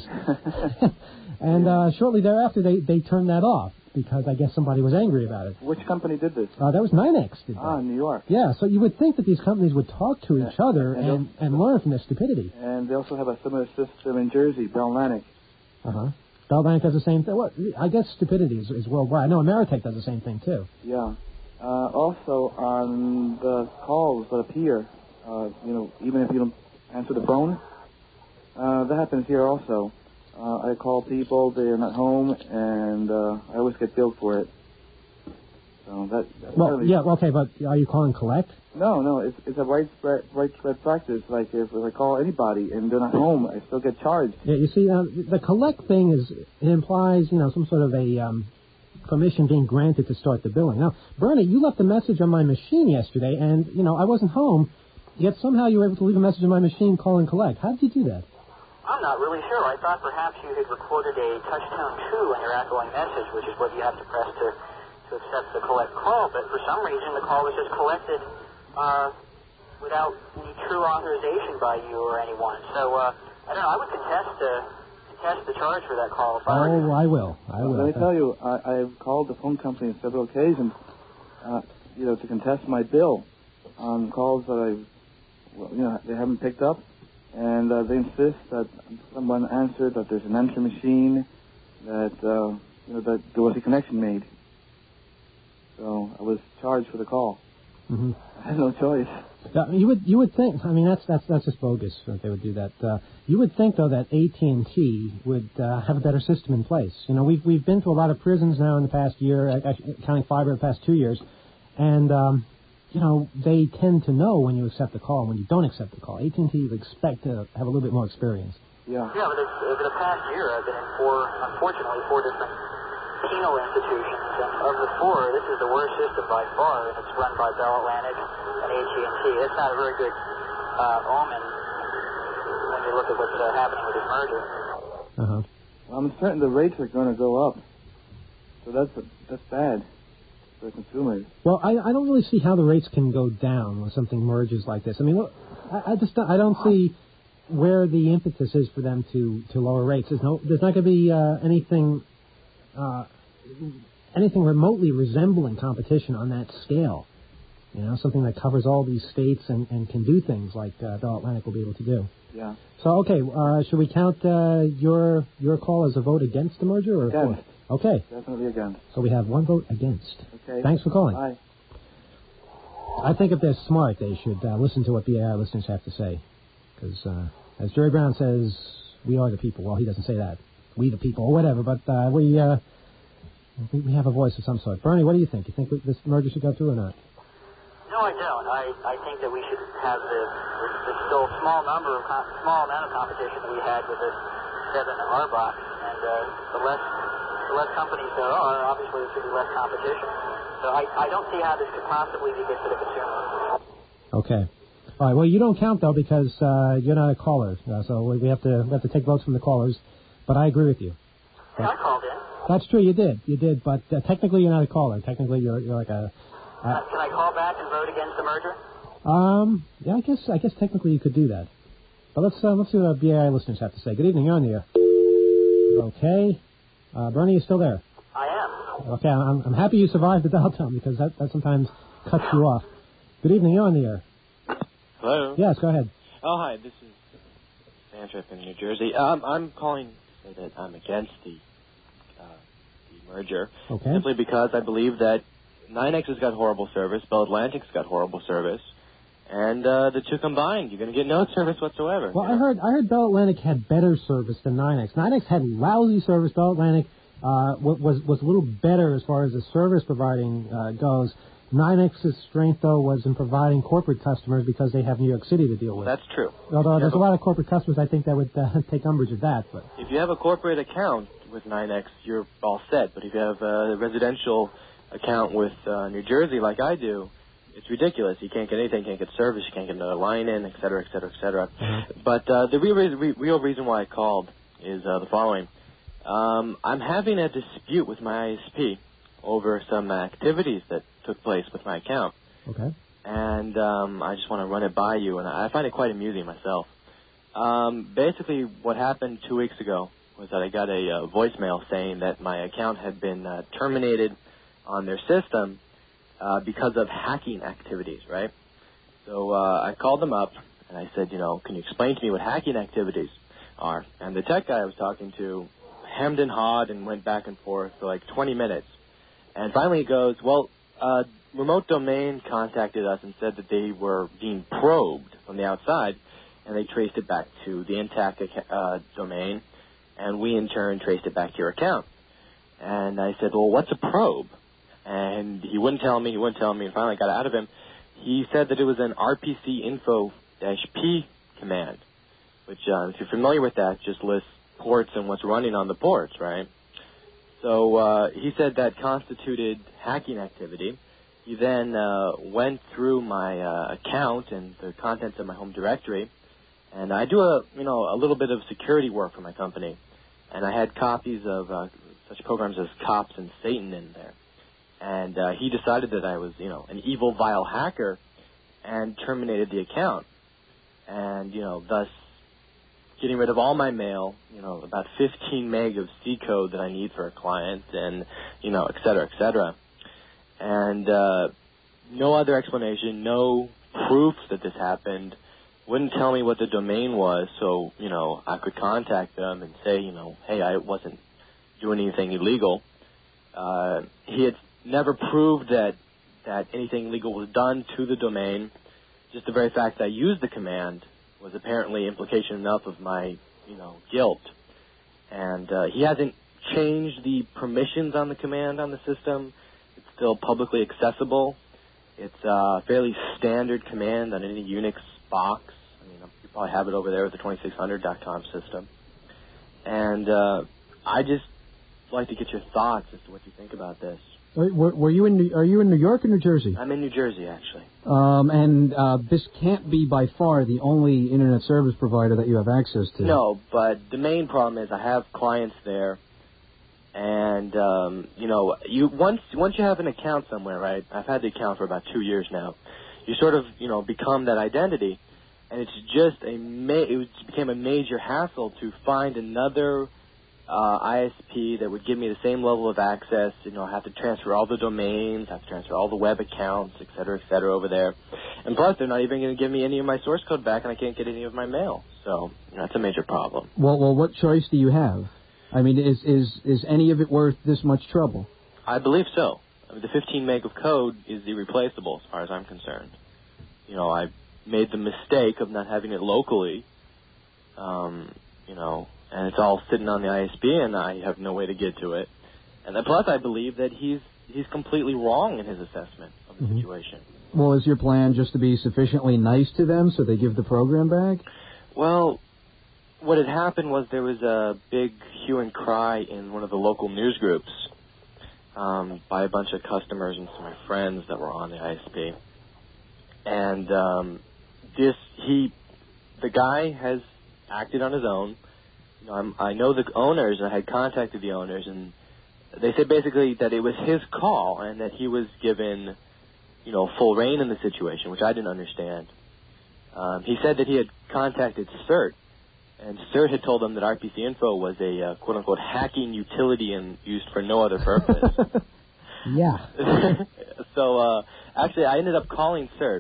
And uh, shortly thereafter, they, they turned that off because I guess somebody was angry about it. Which company did this? Uh, that was NYNEX did that. Ah, New York. Yeah, so you would think that these companies would talk to Yeah. each other And and, and learn from their stupidity. And they also have a similar system in Jersey, Bell Atlantic. Uh-huh. Bell Atlantic does the same thing. Well, I guess stupidity is, is worldwide. I know Ameritech does the same thing, too. Yeah. Uh, also, on the calls that appear, uh, you know, even if you don't answer the phone, uh, that happens here also. Uh, I call people, they're not home, and uh, I always get billed for it. So that, that Well, really, yeah, okay, but are you calling collect? No, no, it's it's a widespread widespread practice. Like if, if I call anybody and they're not home, I still get charged. Yeah, you see, uh, the collect thing is, it implies, you know, some sort of a um, permission being granted to start the billing. Now, Bernie, you left a message on my machine yesterday, and, you know, I wasn't home, yet somehow you were able to leave a message on my machine calling collect. How did you do that? I'm not really sure. I thought perhaps you had recorded a touchtone two in your outgoing message, which is what you have to press to, to accept the collect call. But for some reason, the call was just collected uh, without any true authorization by you or anyone. So uh, I don't know. I would contest uh, contest the charge for that call. If I were Oh, I will. I will. Let me tell you, I, I've called the phone company on several occasions, uh, you know, to contest my bill on calls that I've, well, you know, they haven't picked up. And uh, they insist that someone answered, that there's an answer machine, that uh, you know that there was a connection made. So I was charged for the call. Mm-hmm. I have no choice. Uh, you would you would think. I mean, that's that's that's just bogus that they would do that. Uh, you would think though that A T and T would uh, have a better system in place. You know, we've we've been to a lot of prisons now in the past year, actually, counting fiber the past two years, and um, you know they tend to know when you accept the call and when you don't accept the call. A T and T would expect to have a little bit more experience. Yeah. Yeah, but it's, over the past year, I've been in four, unfortunately, four different penal institutions, and of the four, this is the worst system by far, and it's run by Bell Atlantic and A T and T. It's not a very good uh, omen when you look at what's uh, happening with this merger. Uh-huh. Well, I'm certain the rates are going to go up, so that's that's bad for consumers. Well, I, I don't really see how the rates can go down when something merges like this. I mean, look, I, I just don't, I don't see where the impetus is for them to, to lower rates. There's no there's not going to be uh, anything uh, anything remotely resembling competition on that scale. You know, something that covers all these states and, and can do things like uh, Bell Atlantic will be able to do. Yeah. So, okay, uh, should we count uh, your your call as a vote against the merger? Or Against. For? Okay. Definitely against. So we have one vote against. Okay. Thanks for calling. Bye. I think if they're smart, they should uh, listen to what B A I listeners have to say. Because, uh, as Jerry Brown says, we are the people. Well, he doesn't say that. We the people, or whatever. But uh, we, uh, we we have a voice of some sort. Bernie, what do you think? You think this merger should go through or not? No, I don't. I, I think that we should have the, the, the still small number of com- small amount of competition that we had with the seven R box, and uh, the less the less companies there are, obviously there should be less competition. So I, I don't see how this could possibly be good for the consumer. Okay. All right. Well, you don't count though because uh, you're not a caller, uh, so we have to we have to take votes from the callers. But I agree with you. Hey, I called in. That's true. You did. You did. But uh, technically, you're not a caller. Technically, you're you're like a. Uh, uh, can I call back and vote against the merger? Um. Yeah. I guess. I guess technically you could do that. But let's uh, let's see what our B A I listeners have to say. Good evening. You're on the air. Okay. Uh, Bernie, you still there? I am. Okay. I'm I'm happy you survived the dial tone because that that sometimes cuts you off. Good evening. You're on the air. Hello? Yes, go ahead. Oh, hi, this is Sandra in New Jersey. Um, I'm calling to say that I'm against the, uh, the merger. Okay. Simply because I believe that nine X has got horrible service, Bell Atlantic's got horrible service, and uh, the two combined, you're going to get no service whatsoever. Well, I heard I heard Bell Atlantic had better service than nine X. nine X had lousy service. Bell Atlantic uh, was, was a little better as far as the service providing uh, goes. nine X's strength, though, was in providing corporate customers because they have New York City to deal with. That's true. Although there's a lot of corporate customers, I think, that would uh, take umbrage at that. But if you have a corporate account with nine X, you're all set. But if you have a residential account with uh, New Jersey, like I do, it's ridiculous. You can't get anything, can't get service, you can't get another line in, et cetera, et cetera, et cetera. Mm-hmm. But uh, the real reason, re- real reason why I called is uh, the following. Um, I'm having a dispute with my I S P over some activities that took place with my account. Okay. And um, I just want to run it by you, and I find it quite amusing myself. Um, basically, what happened two weeks ago was that I got a uh, voicemail saying that my account had been uh, terminated on their system uh, because of hacking activities, right? So uh, I called them up, and I said, you know, can you explain to me what hacking activities are? And the tech guy I was talking to hemmed and hawed and went back and forth for like twenty minutes. And finally he goes, well, uh, Remote Domain contacted us and said that they were being probed from the outside, and they traced it back to the intact uh, domain, and we in turn traced it back to your account. And I said, well, what's a probe? And he wouldn't tell me, he wouldn't tell me, and finally I got out of him. He said that it was an R P C info-P command, which, uh, if you're familiar with that, just lists ports and what's running on the ports, right? So uh, he said that constituted hacking activity. He then uh, went through my uh, account and the contents of my home directory, and I do a you know a little bit of security work for my company, and I had copies of uh, such programs as Cops and Satan in there, and uh, he decided that I was you know an evil, vile hacker, and terminated the account, and you know thus getting rid of all my mail, you know, about fifteen meg of C code that I need for a client, and, you know, et cetera, et cetera. And uh, no other explanation, no proof that this happened, wouldn't tell me what the domain was, so, you know, I could contact them and say, you know, hey, I wasn't doing anything illegal. Uh, he had never proved that that anything illegal was done to the domain. Just the very fact that I used the command was apparently implication enough of my, you know, guilt. And uh, he hasn't changed the permissions on the command on the system. It's still publicly accessible. It's a fairly standard command on any Unix box. I mean, you probably have it over there with the twenty-six hundred dot com system. And uh, I just like to get your thoughts as to what you think about this. Were, were you in? New, are you in New York or New Jersey? I'm in New Jersey, actually. Um, and uh, this can't be by far the only internet service provider that you have access to. No, but the main problem is I have clients there, and um, you know, you once once you have an account somewhere, right? I've had the account for about two years now. You sort of, you know, become that identity, and it's just a ma- it became a major hassle to find another Uh, I S P that would give me the same level of access. You know, I have to transfer all the domains, I have to transfer all the web accounts, et cetera, et cetera, over there. And plus, they're not even going to give me any of my source code back, and I can't get any of my mail. So, you know, that's a major problem. Well, well, what choice do you have? I mean, is is is any of it worth this much trouble? I believe so. I mean, the fifteen meg of code is irreplaceable, as far as I'm concerned. You know, I made the mistake of not having it locally. Um, you know. And it's all sitting on the I S P, and I have no way to get to it. And then plus, I believe that he's he's completely wrong in his assessment of the mm-hmm. situation. Well, is your plan just to be sufficiently nice to them so they give the program back? Well, what had happened was there was a big hue and cry in one of the local news groups um, by a bunch of customers and some of my friends that were on the I S P. And um, this he, the guy has acted on his own. I'm, I know the owners, and I had contacted the owners, and they said basically that it was his call and that he was given, you know, full reign in the situation, which I didn't understand. Um, he said that he had contacted CERT, and CERT had told him that R P C Info was a uh, quote-unquote hacking utility and used for no other purpose. Yeah. So uh, actually, I ended up calling CERT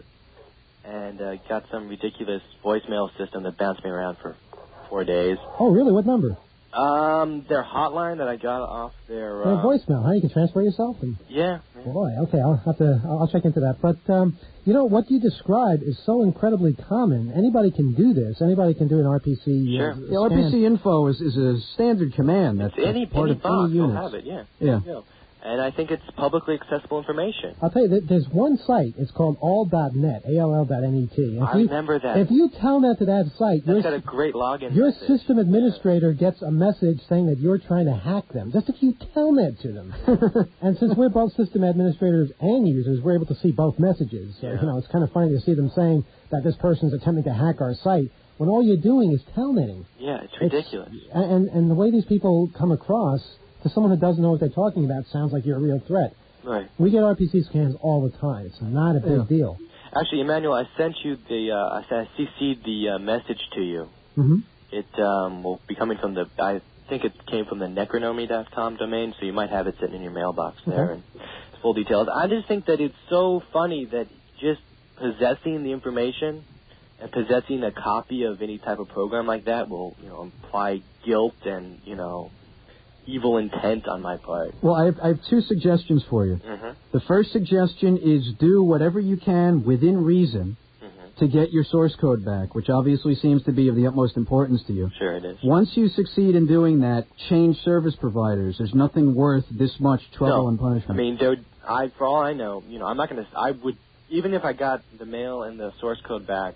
and uh, got some ridiculous voicemail system that bounced me around for four days. Oh, really? What number? Um, their hotline that I got off their... Their uh, voicemail, huh? You can transfer yourself? And... Yeah. yeah. Boy, okay, I'll have to, I'll, I'll check into that. But, um, you know, what you describe is so incredibly common. Anybody can do this. Anybody can do an R P C. Sure. Uh, the R P C info is, is a standard command. That's, it's any, that's part any of box any will unit. have it, yeah. Yeah. yeah. And I think it's publicly accessible information. I'll tell you, there's one site. It's called all dot net, A L L dot N E T. I you, remember that. If you telnet to that site, That's your, got a great login your message. system administrator yeah. gets a message saying that you're trying to hack them, just if you telnet to them. And since we're both system administrators and users, we're able to see both messages. So, yeah. you know, it's kind of funny to see them saying that this person's attempting to hack our site when all you're doing is telnetting. Yeah, it's ridiculous. It's, and, and the way these people come across... to someone who doesn't know what they're talking about, sounds like you're a real threat. Right. We get R P C scans all the time. It's not a big yeah. deal. Actually, Emmanuel, I sent you the, uh, I C C'd the uh, message to you. Mm-hmm. It um, will be coming from the, I think it came from the necronomy dot com domain, so you might have it sitting in your mailbox there. Okay. And full details. I just think that it's so funny that just possessing the information and possessing a copy of any type of program like that will, you know, imply guilt and, you know, evil intent on my part. Well, I have, I have two suggestions for you. Mm-hmm. The first suggestion is do whatever you can within reason mm-hmm. to get your source code back, which obviously seems to be of the utmost importance to you. Sure it is. Once you succeed in doing that, change service providers. There's nothing worth this much trouble no. and punishment. I mean, there would, I, for all I know, you know, I'm not going to, I would, even if I got the mail and the source code back,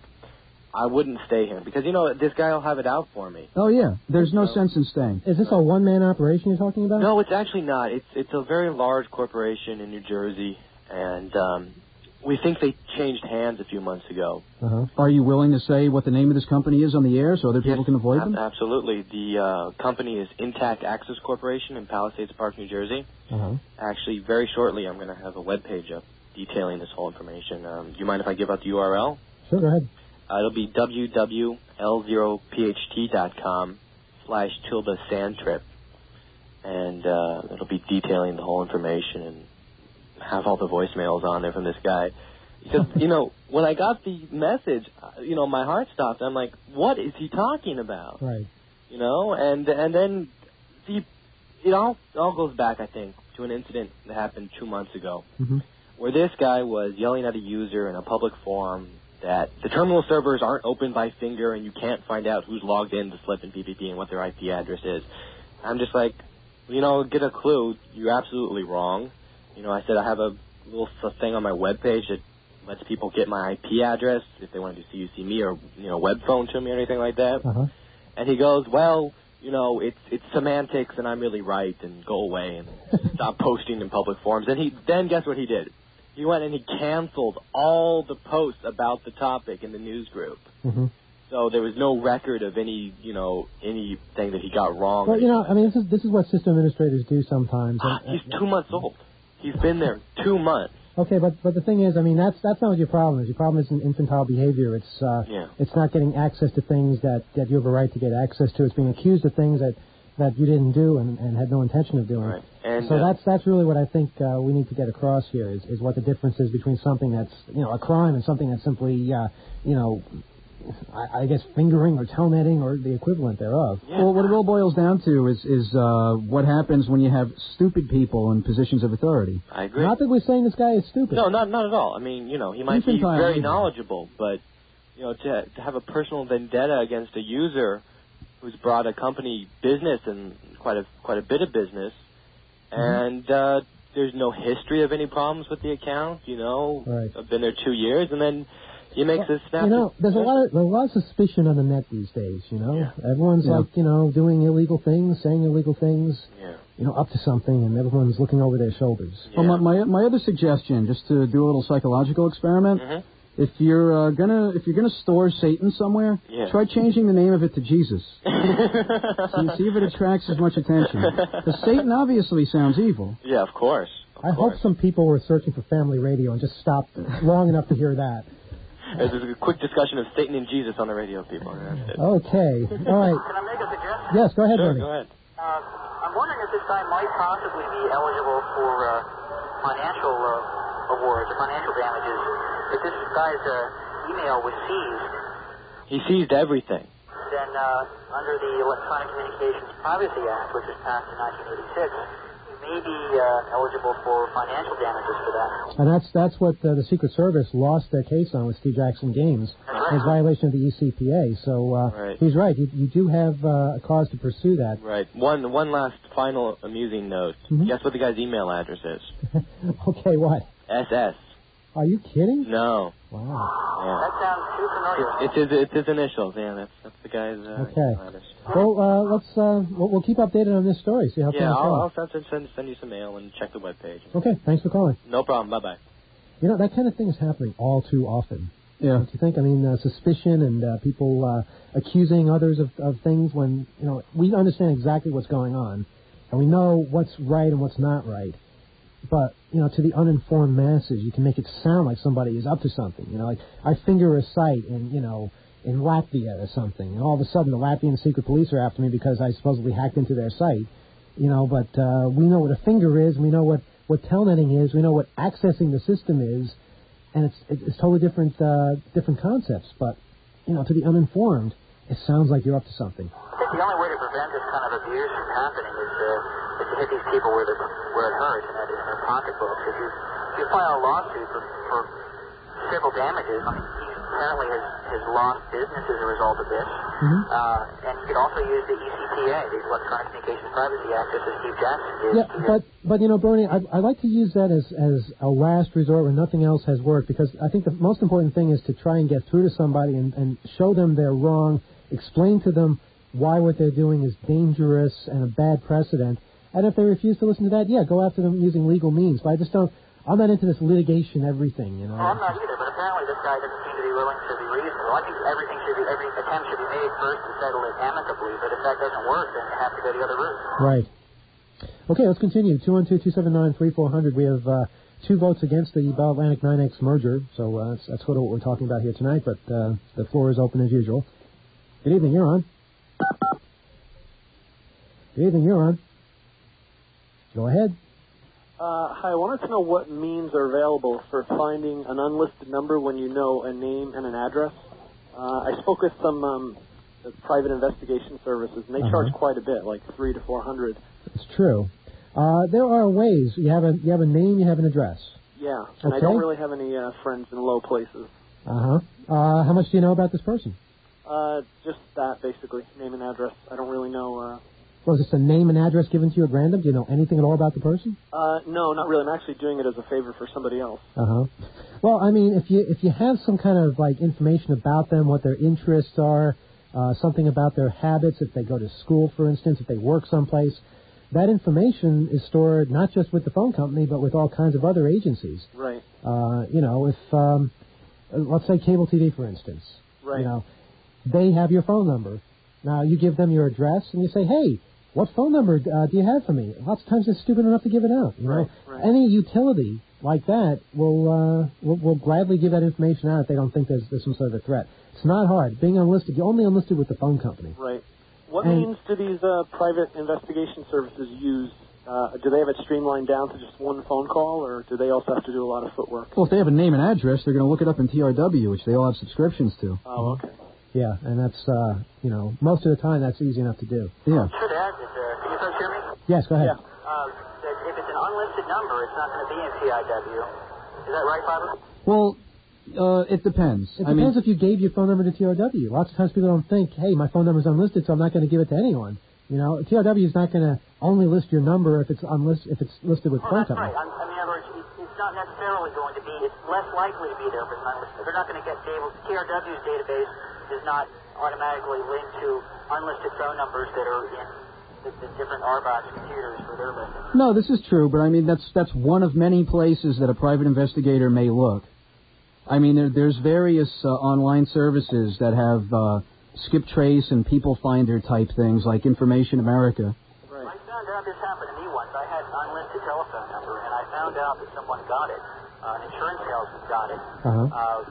I wouldn't stay here because, you know, this guy will have it out for me. Oh, yeah. There's no so, sense in staying. Is this a one-man operation you're talking about? No, it's actually not. It's it's a very large corporation in New Jersey, and um, we think they changed hands a few months ago. Uh-huh. Are you willing to say what the name of this company is on the air so other people yes, can avoid ab- them? Absolutely. The uh, company is Intact Access Corporation in Palisades Park, New Jersey. Uh-huh. Actually, very shortly, I'm going to have a web page up detailing this whole information. Um, do you mind if I give out the U R L? Sure, go ahead. Uh, it'll be w w l zero p h t dot com slash tilde sandtrip. And uh, it'll be detailing the whole information and have all the voicemails on there from this guy. Because, you know, when I got the message, you know, my heart stopped. I'm like, what is he talking about? Right. You know, and and then see, it all, it all goes back, I think, to an incident that happened two months ago. Mm-hmm. where this guy was yelling at a user in a public forum that the terminal servers aren't opened by finger and you can't find out who's logged in to Slip in P P P and what their I P address is. I'm just like, you know, get a clue. You're absolutely wrong. You know, I said I have a little thing on my webpage that lets people get my I P address if they want to do C U C me or, you know, web phone to me or anything like that. Uh-huh. And he goes, well, you know, it's it's semantics and I'm really right and go away and stop posting in public forums. And he then guess what he did? He went and he canceled all the posts about the topic in the news group. Mm-hmm. So there was no record of any, you know, anything that he got wrong. Well, you know, I mean, this is this is what system administrators do sometimes. Ah, he's two months old. He's been there two months. Okay, but but the thing is, I mean, that's that's not what your problem is. Your problem is infantile behavior. It's uh, yeah. it's not getting access to things that, that you have a right to get access to. It's being accused of things that, that you didn't do and, and had no intention of doing. Right. And, so uh, that's that's really what I think uh, we need to get across here is, is what the difference is between something that's, you know, a crime and something that's simply, uh, you know, I, I guess fingering or telnetting or the equivalent thereof. Yeah. Well, what it all boils down to is is uh, what happens when you have stupid people in positions of authority. I agree. Not that we're saying this guy is stupid. No, not not at all. I mean, you know, he might be Infantile very either. knowledgeable, but, you know, to to have a personal vendetta against a user who's brought a company business and quite a quite a bit of business, and uh, there's no history of any problems with the account. You know, Right. I've been there two years, and then he makes Well, a snap. You know, there's a lot of there's a lot of suspicion on the net these days. You know, Yeah. everyone's Yeah. like, you know, doing illegal things, saying illegal things. Yeah. You know, up to something, and everyone's looking over their shoulders. Well, my, my my other suggestion, just to do a little psychological experiment, Mhm. if you're uh, gonna if you're gonna store Satan somewhere, Yeah. try changing the name of it to Jesus. see, see if it attracts as much attention. Because Satan obviously sounds evil. Yeah, of course. Of I course. hope some people were searching for family radio and just stopped long enough to hear that. There's a quick discussion of Satan and Jesus on the radio, people. That's it. Okay, all right. Can I make a suggestion? Yes, go ahead, Sure, Bernie. go ahead. Uh, I'm wondering if this guy might possibly be eligible for uh, financial uh, awards or financial damages. If this guy's uh, email was seized, He seized everything. then uh, under the Electronic Communications Privacy Act, which was passed in nineteen eighty-six, he may be uh, eligible for financial damages for that. And that's that's what uh, the Secret Service lost their case on with Steve Jackson Games as violation of the E C P A. So uh, Right. he's right. You, you do have uh, a cause to pursue that. Right. One one last final amusing note. Mhm. Guess what the guy's email address is? Okay, what? S S. Are you kidding? No. Wow. Yeah. That sounds too familiar. It's his, it's his initials. Yeah, that's that's the guy's. Uh, Okay. email address. Well, uh, let's uh, we'll, we'll keep updated on this story. See how Yeah, things I'll, go. I'll send, send send you some mail and check the webpage. Okay, thanks for calling. No problem. Bye bye. You know, that kind of thing is happening all too often. Yeah. Don't you think? I mean, uh, suspicion and uh, people uh, accusing others of, of things when, you know, we understand exactly what's going on and we know what's right and what's not right. But, you know, to the uninformed masses, you can make it sound like somebody is up to something. You know, like I finger a site in, you know, in Latvia or something, and all of a sudden the Latvian secret police are after me because I supposedly hacked into their site. You know, but uh, we know what a finger is, we know what, what telnetting is, we know what accessing the system is, and it's it's totally different uh, different concepts. But, you know, to the uninformed, it sounds like you're up to something. I think the only way to prevent this kind of abuse from happening is, uh, is to hit these people where, where it hurts, and that is in their pocketbooks. If you, if you file a lawsuit for, for civil damages, I mean, he apparently has, has lost business as a result of this. Mm-hmm. Uh, and you could also use the E C P A, the Electronic Communications Privacy Act, just as Steve Jackson did. Yeah, but, but you know, Bernie, I, I like to use that as, as a last resort when nothing else has worked, because I think the most important thing is to try and get through to somebody and, and show them they're wrong, explain to them why what they're doing is dangerous and a bad precedent. And if they refuse to listen to that, yeah, go after them using legal means. But I just don't, I'm not into this litigation everything, you know. Well, I'm not either, but apparently this guy doesn't seem to be willing to be reasonable. I think everything should be, every attempt should be made first to settle it amicably, but if that doesn't work, then you have to go the other route. Right. Okay, let's continue. two one two, two seven nine, three four zero zero. We have uh, two votes against the Bell Atlantic nine X merger, so uh, that's, that's sort of what we're talking about here tonight, but uh, the floor is open as usual. Good evening, you're on. Good evening, you're on. Go ahead. Uh, hi, I wanted to know what means are available for finding an unlisted number when you know a name and an address. Uh, I spoke with some um, private investigation services, and they Uh-huh. charge quite a bit, like three to four hundred. It's true. Uh, there are ways. You have a you have a name, you have an address. Yeah, and Okay. I don't really have any uh, friends in low places. Uh-huh. Uh How much do you know about this person? Uh, just that, basically, name and address. I don't really know. Uh, Was this a name and address given to you at random? Do you know anything at all about the person? uh, no, not really. I'm actually doing it as a favor for somebody else. Uh-huh. Well, I mean, if you if you have some kind of, like, information about them, what their interests are, uh, something about their habits, if they go to school, for instance, if they work someplace, that information is stored not just with the phone company, but with all kinds of other agencies. Right. Uh, you know, if, um, let's say cable T V, for instance. Right. You know, they have your phone number. Now, you give them your address, and you say, hey, what phone number uh, do you have for me? Lots of times they're stupid enough to give it out. You know, Right, right. Any utility like that will, uh, will will gladly give that information out if they don't think there's, there's some sort of a threat. It's not hard. Being unlisted, you're only unlisted with the phone company. Right. What And- means do these uh, private investigation services use? Uh, do they have it streamlined down to just one phone call, or do they also have to do a lot of footwork? Well, if they have a name and address, they're going to look it up in T R W, which they all have subscriptions to. Oh, okay. Yeah, and that's, uh, you know, most of the time that's easy enough to do. Yeah. Should add that, uh, can you folks hear me? Yes, go ahead. Uh, that if it's an unlisted number, it's not going to be in T I W. Is that right, Fiber? Well, uh, it depends. It I mean, depends if you gave your phone number to T R W. Lots of times people don't think, hey, my phone number's unlisted, so I'm not going to give it to anyone. You know, T R W is not going to only list your number if it's unlisted, if it's listed with Well, phone that's company. right. I'm, I mean, in other words, it's, it's not necessarily going to be, it's less likely to be there if it's unlisted. They're not going to get cable. T R W's database is not automatically linked to unlisted phone numbers that are in the, the different R box computers for their listing. no, this is true, but I mean that's that's one of many places that a private investigator may look. I mean, there, there's various uh, online services that have uh, skip trace and people finder type things like Information America. Right. I found out this happened to me once. I had an unlisted telephone number, and I found out that someone got it. Uh, an insurance salesman got it. Uh-huh. Uh,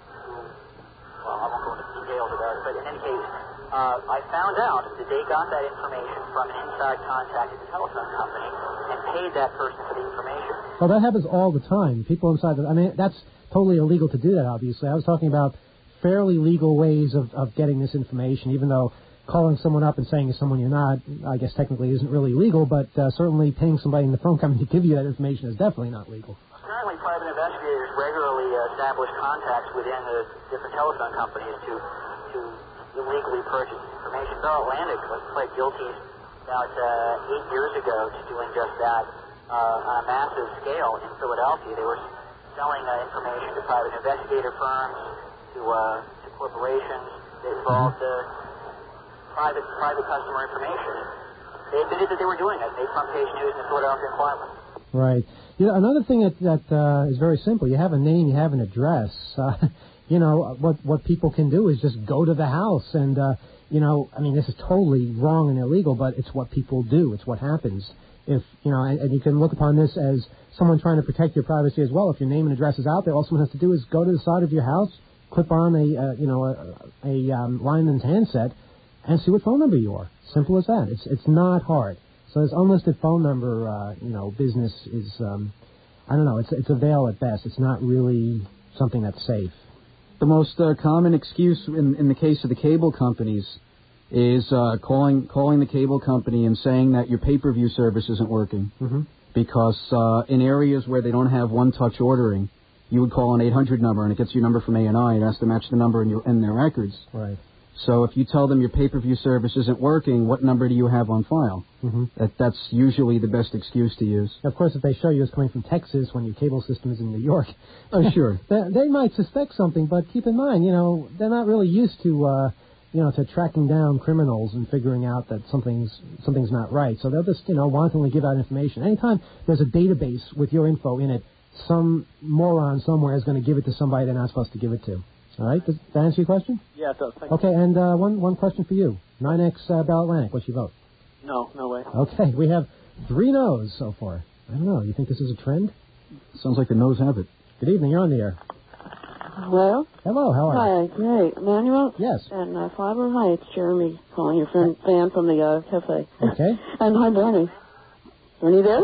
well, I won't go into details about it, but in any case, uh, I found out that they got that information from an inside contact at the telephone company and paid that person for the information. Well, that happens all the time. People inside the, I mean, that's totally illegal to do that, obviously. I was talking about fairly legal ways of, of getting this information, even though calling someone up and saying it's someone you're not, I guess technically isn't really legal, but uh, certainly paying somebody in the phone company to give you that information is definitely not legal. Currently, private investigators regularly uh, establish contacts within the different telephone companies to to illegally purchase information. Bell Atlantic was pled guilty about uh, eight years ago to doing just that uh, on a massive scale in Philadelphia. They were selling uh, information to private investigator firms, to uh, to corporations. They involved uh, private private customer information. They admitted that they were doing it. They front page news in the Philadelphia Inquirer. Right. You know, another thing that that uh, is very simple. You have a name, you have an address. Uh, you know, what what people can do is just go to the house and, uh, you know, I mean, this is totally wrong and illegal, but it's what people do. It's what happens. If, you know, and, and you can look upon this as someone trying to protect your privacy as well. If your name and address is out there, all someone has to do is go to the side of your house, clip on a, uh, you know, a, a um, lineman's handset, and see what phone number you are. Simple as that. It's it's not hard. So this unlisted phone number, uh, you know, business is, um, I don't know, it's it's a veil at best. It's not really something that's safe. The most uh, common excuse in, in the case of the cable companies is uh, calling calling the cable company and saying that your pay-per-view service isn't working. Mm-hmm. Because uh, in areas where they don't have one-touch ordering, you would call an eight hundred number and it gets your number from A and I. It has to match the number in, your, in their records. Right. So if you tell them your pay-per-view service isn't working, what number do you have on file? Mm-hmm. That, that's usually the best excuse to use. Of course, if they show you it's coming from Texas when your cable system is in New York, oh sure, they, they might suspect something. But keep in mind, you know, they're not really used to, uh, you know, to tracking down criminals and figuring out that something's something's not right. So they'll just, you know, wantonly give out information. Anytime there's a database with your info in it, some moron somewhere is going to give it to somebody they're not supposed to give it to. All right, does that answer your question? Yeah, it does. Thank Okay, and uh, one one question for you. nine X uh, Bell Atlantic, what's your vote? you. No, no way. Okay, we have three no's so far. I don't know. You think this is a trend? Sounds like the no's have it. Good evening. You're on the air. Hello? Hello, how are you? Hi, great. Manuel? Yes. And uh, Fiber, hi, it's Jeremy calling your friend, fan from the uh, cafe. Okay. And hi, Bernie. Bernie there?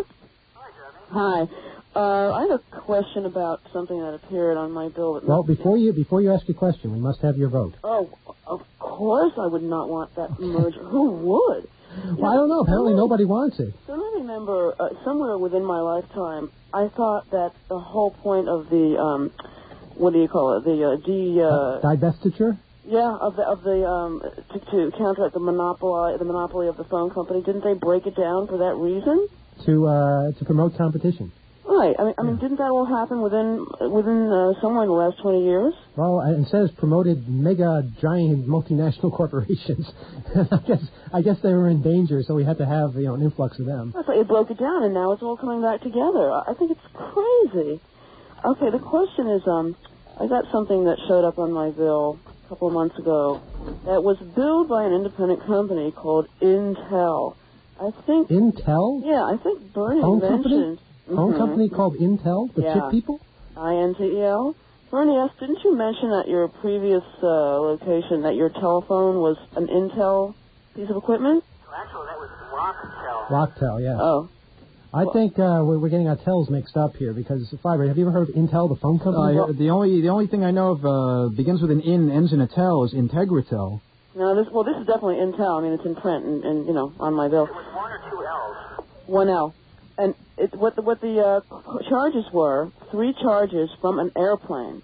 Hi, Jeremy. Hi. Uh, I have a question about something that appeared on my bill. That Well, before you before you ask your question, we must have your vote. Oh, of course I would not want that merger. Who would? Well, I don't know. Apparently nobody wants it. So let me remember uh, somewhere within my lifetime, I thought that the whole point of the, um, what do you call it, the uh, de... Uh, Divestiture? Yeah, of the of the um to, to counteract the monopoly the monopoly of the phone company. Didn't they break it down for that reason? To uh, to promote competition. Right. I mean, I mean, didn't that all happen within within uh, somewhere in the last twenty years? Well, it says promoted mega giant multinational corporations. I guess I guess they were in danger, so we had to have you know an influx of them. That's why it broke it down, and now it's all coming back together. I think it's crazy. Okay, the question is, um, I got something that showed up on my bill a couple of months ago that was billed by an independent company called Intel. I think Intel? Yeah, I think Bernie phone mentioned company? phone mm-hmm. company called Intel, the yeah. chip people. I N T E L. Bernie asked, didn't you mention at your previous uh, location that your telephone was an Intel piece of equipment? Actually, that was Rocktel. Rocktel, yeah. Oh. I well, think uh, we're, we're getting our tells mixed up here because Fiber. Have you ever heard of Intel, the phone company? Uh, the only the only thing I know of uh, begins with an in, ends in a tel is Integritel. No, this well, this is definitely Intel. I mean, it's in print and, and you know on my bill. It was one or two L's. One L. And it, what the, what the uh, charges were, three charges from an airplane.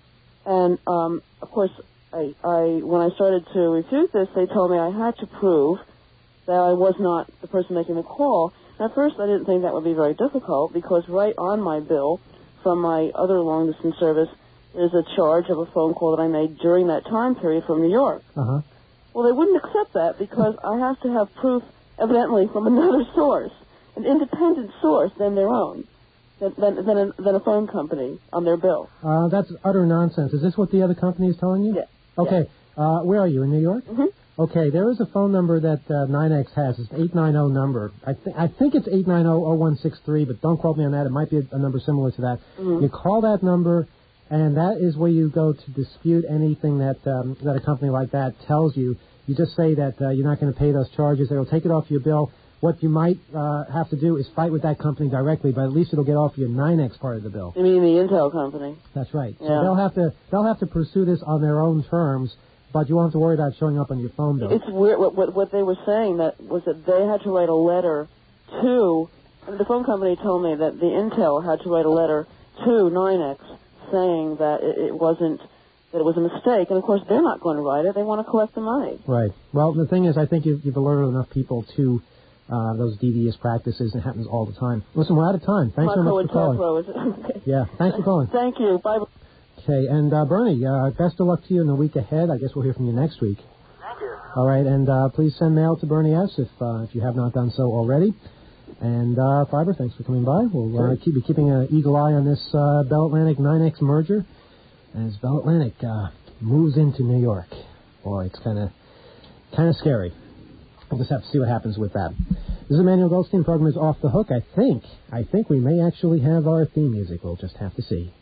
And, um, of course, I, I when I started to refute this, they told me I had to prove that I was not the person making the call. And at first, I didn't think that would be very difficult because right on my bill from my other long-distance service is a charge of a phone call that I made during that time period from New York. Uh-huh. Well, they wouldn't accept that because I have to have proof, evidently, from another source. An independent source than their own, than than, than, a, than a phone company on their bill. Uh, that's utter nonsense. Is this what the other company is telling you? Yeah. Okay. Yeah. Uh, where are you, in New York? Mm-hmm. Okay, there is a phone number that uh, nine X has. It's an eight nine zero number. I, th- I think it's eight nine zero zero one six three, but don't quote me on that. It might be a, a number similar to that. Mm-hmm. You call that number, and that is where you go to dispute anything that um, that a company like that tells you. You just say that uh, you're not going to pay those charges. They'll take it off your bill. What you might uh, have to do is fight with that company directly, but at least it'll get off your nine X part of the bill. You mean the Intel company? That's right. Yeah. So they'll have to they'll have to pursue this on their own terms, but you won't have to worry about showing up on your phone bill. It's weird. What, what, what they were saying that was that they had to write a letter to. I mean, the phone company told me that the Intel had to write a letter to nine X saying that it, it wasn't. That it was a mistake, and of course they're not going to write it. They want to collect the money. Right. Well, the thing is, I think you've, you've alerted enough people to uh, those devious practices, and it happens all the time. Listen, we're out of time. Thanks so much for calling. Pro, is it? Okay. Yeah, thanks for calling. Thank you. Bye. Okay, and uh, Bernie, uh, best of luck to you in the week ahead. I guess we'll hear from you next week. Thank you. All right, and uh, please send mail to Bernie S. if uh, if you have not done so already. And uh, Fiber, thanks for coming by. We'll uh, keep be keeping an eagle eye on this uh, Bell Atlantic nine X merger as Bell Atlantic uh, moves into New York. Boy, it's kind of kind of scary. We'll just have to see what happens with that. This is Emmanuel Goldstein. The program is Off the Hook. I think, I think we may actually have our theme music. We'll just have to see.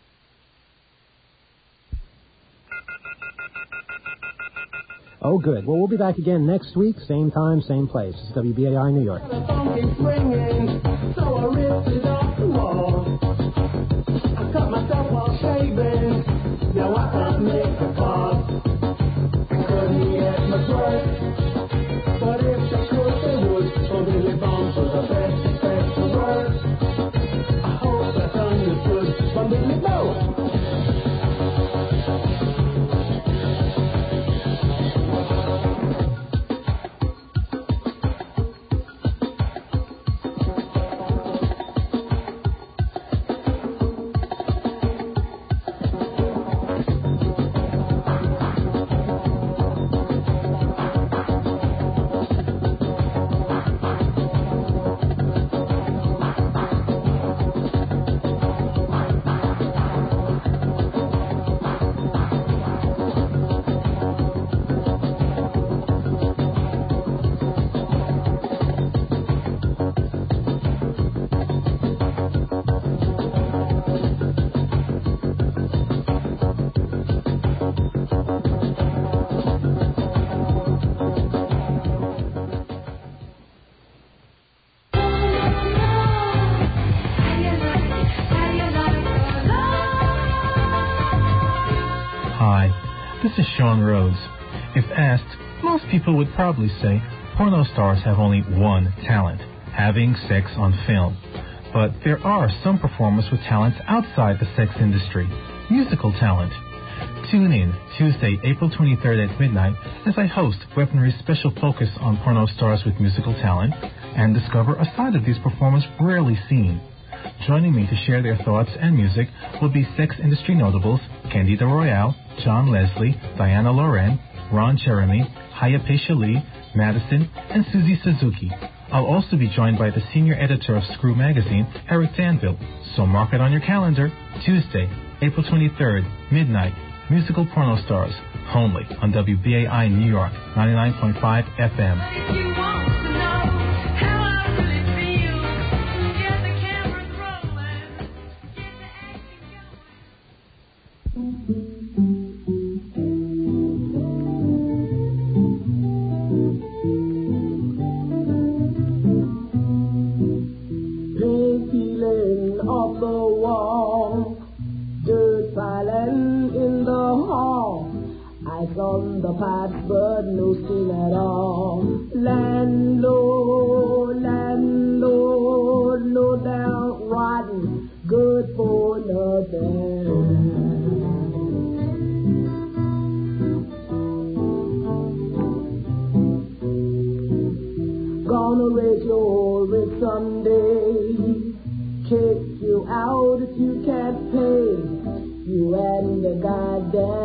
Oh, good. Well, we'll be back again next week, same time, same place. It's W B A I New York. The phone keeps ringing, so I ripped it off the wall. I cut myself while shaving, now I can't make a call. I couldn't get much work, but if I could, they would. So Billy Bones was the best, best of words. I hope that's understood from Billy Bones. This is Sean Rhodes. If asked, most people would probably say porno stars have only one talent, having sex on film. But there are some performers with talents outside the sex industry, musical talent. Tune in Tuesday, April twenty-third at midnight as I host Weaponry's special focus on porno stars with musical talent and discover a side of these performers rarely seen. Joining me to share their thoughts and music will be sex industry notables Candida Royale, John Leslie, Diana Loren, Ron Jeremy, Hayapesha Lee, Madison, and Susie Suzuki. I'll also be joined by the senior editor of Screw Magazine, Eric Danville. So mark it on your calendar, Tuesday, April twenty-third, midnight, musical porno stars, only on W B A I New York, ninety-nine point five F M. On the pipe, but no steam at all. Landlord, landlord, low down, rotten, good for nothing. Gonna raise your rent someday, kick you out if you can't pay. You and the goddamn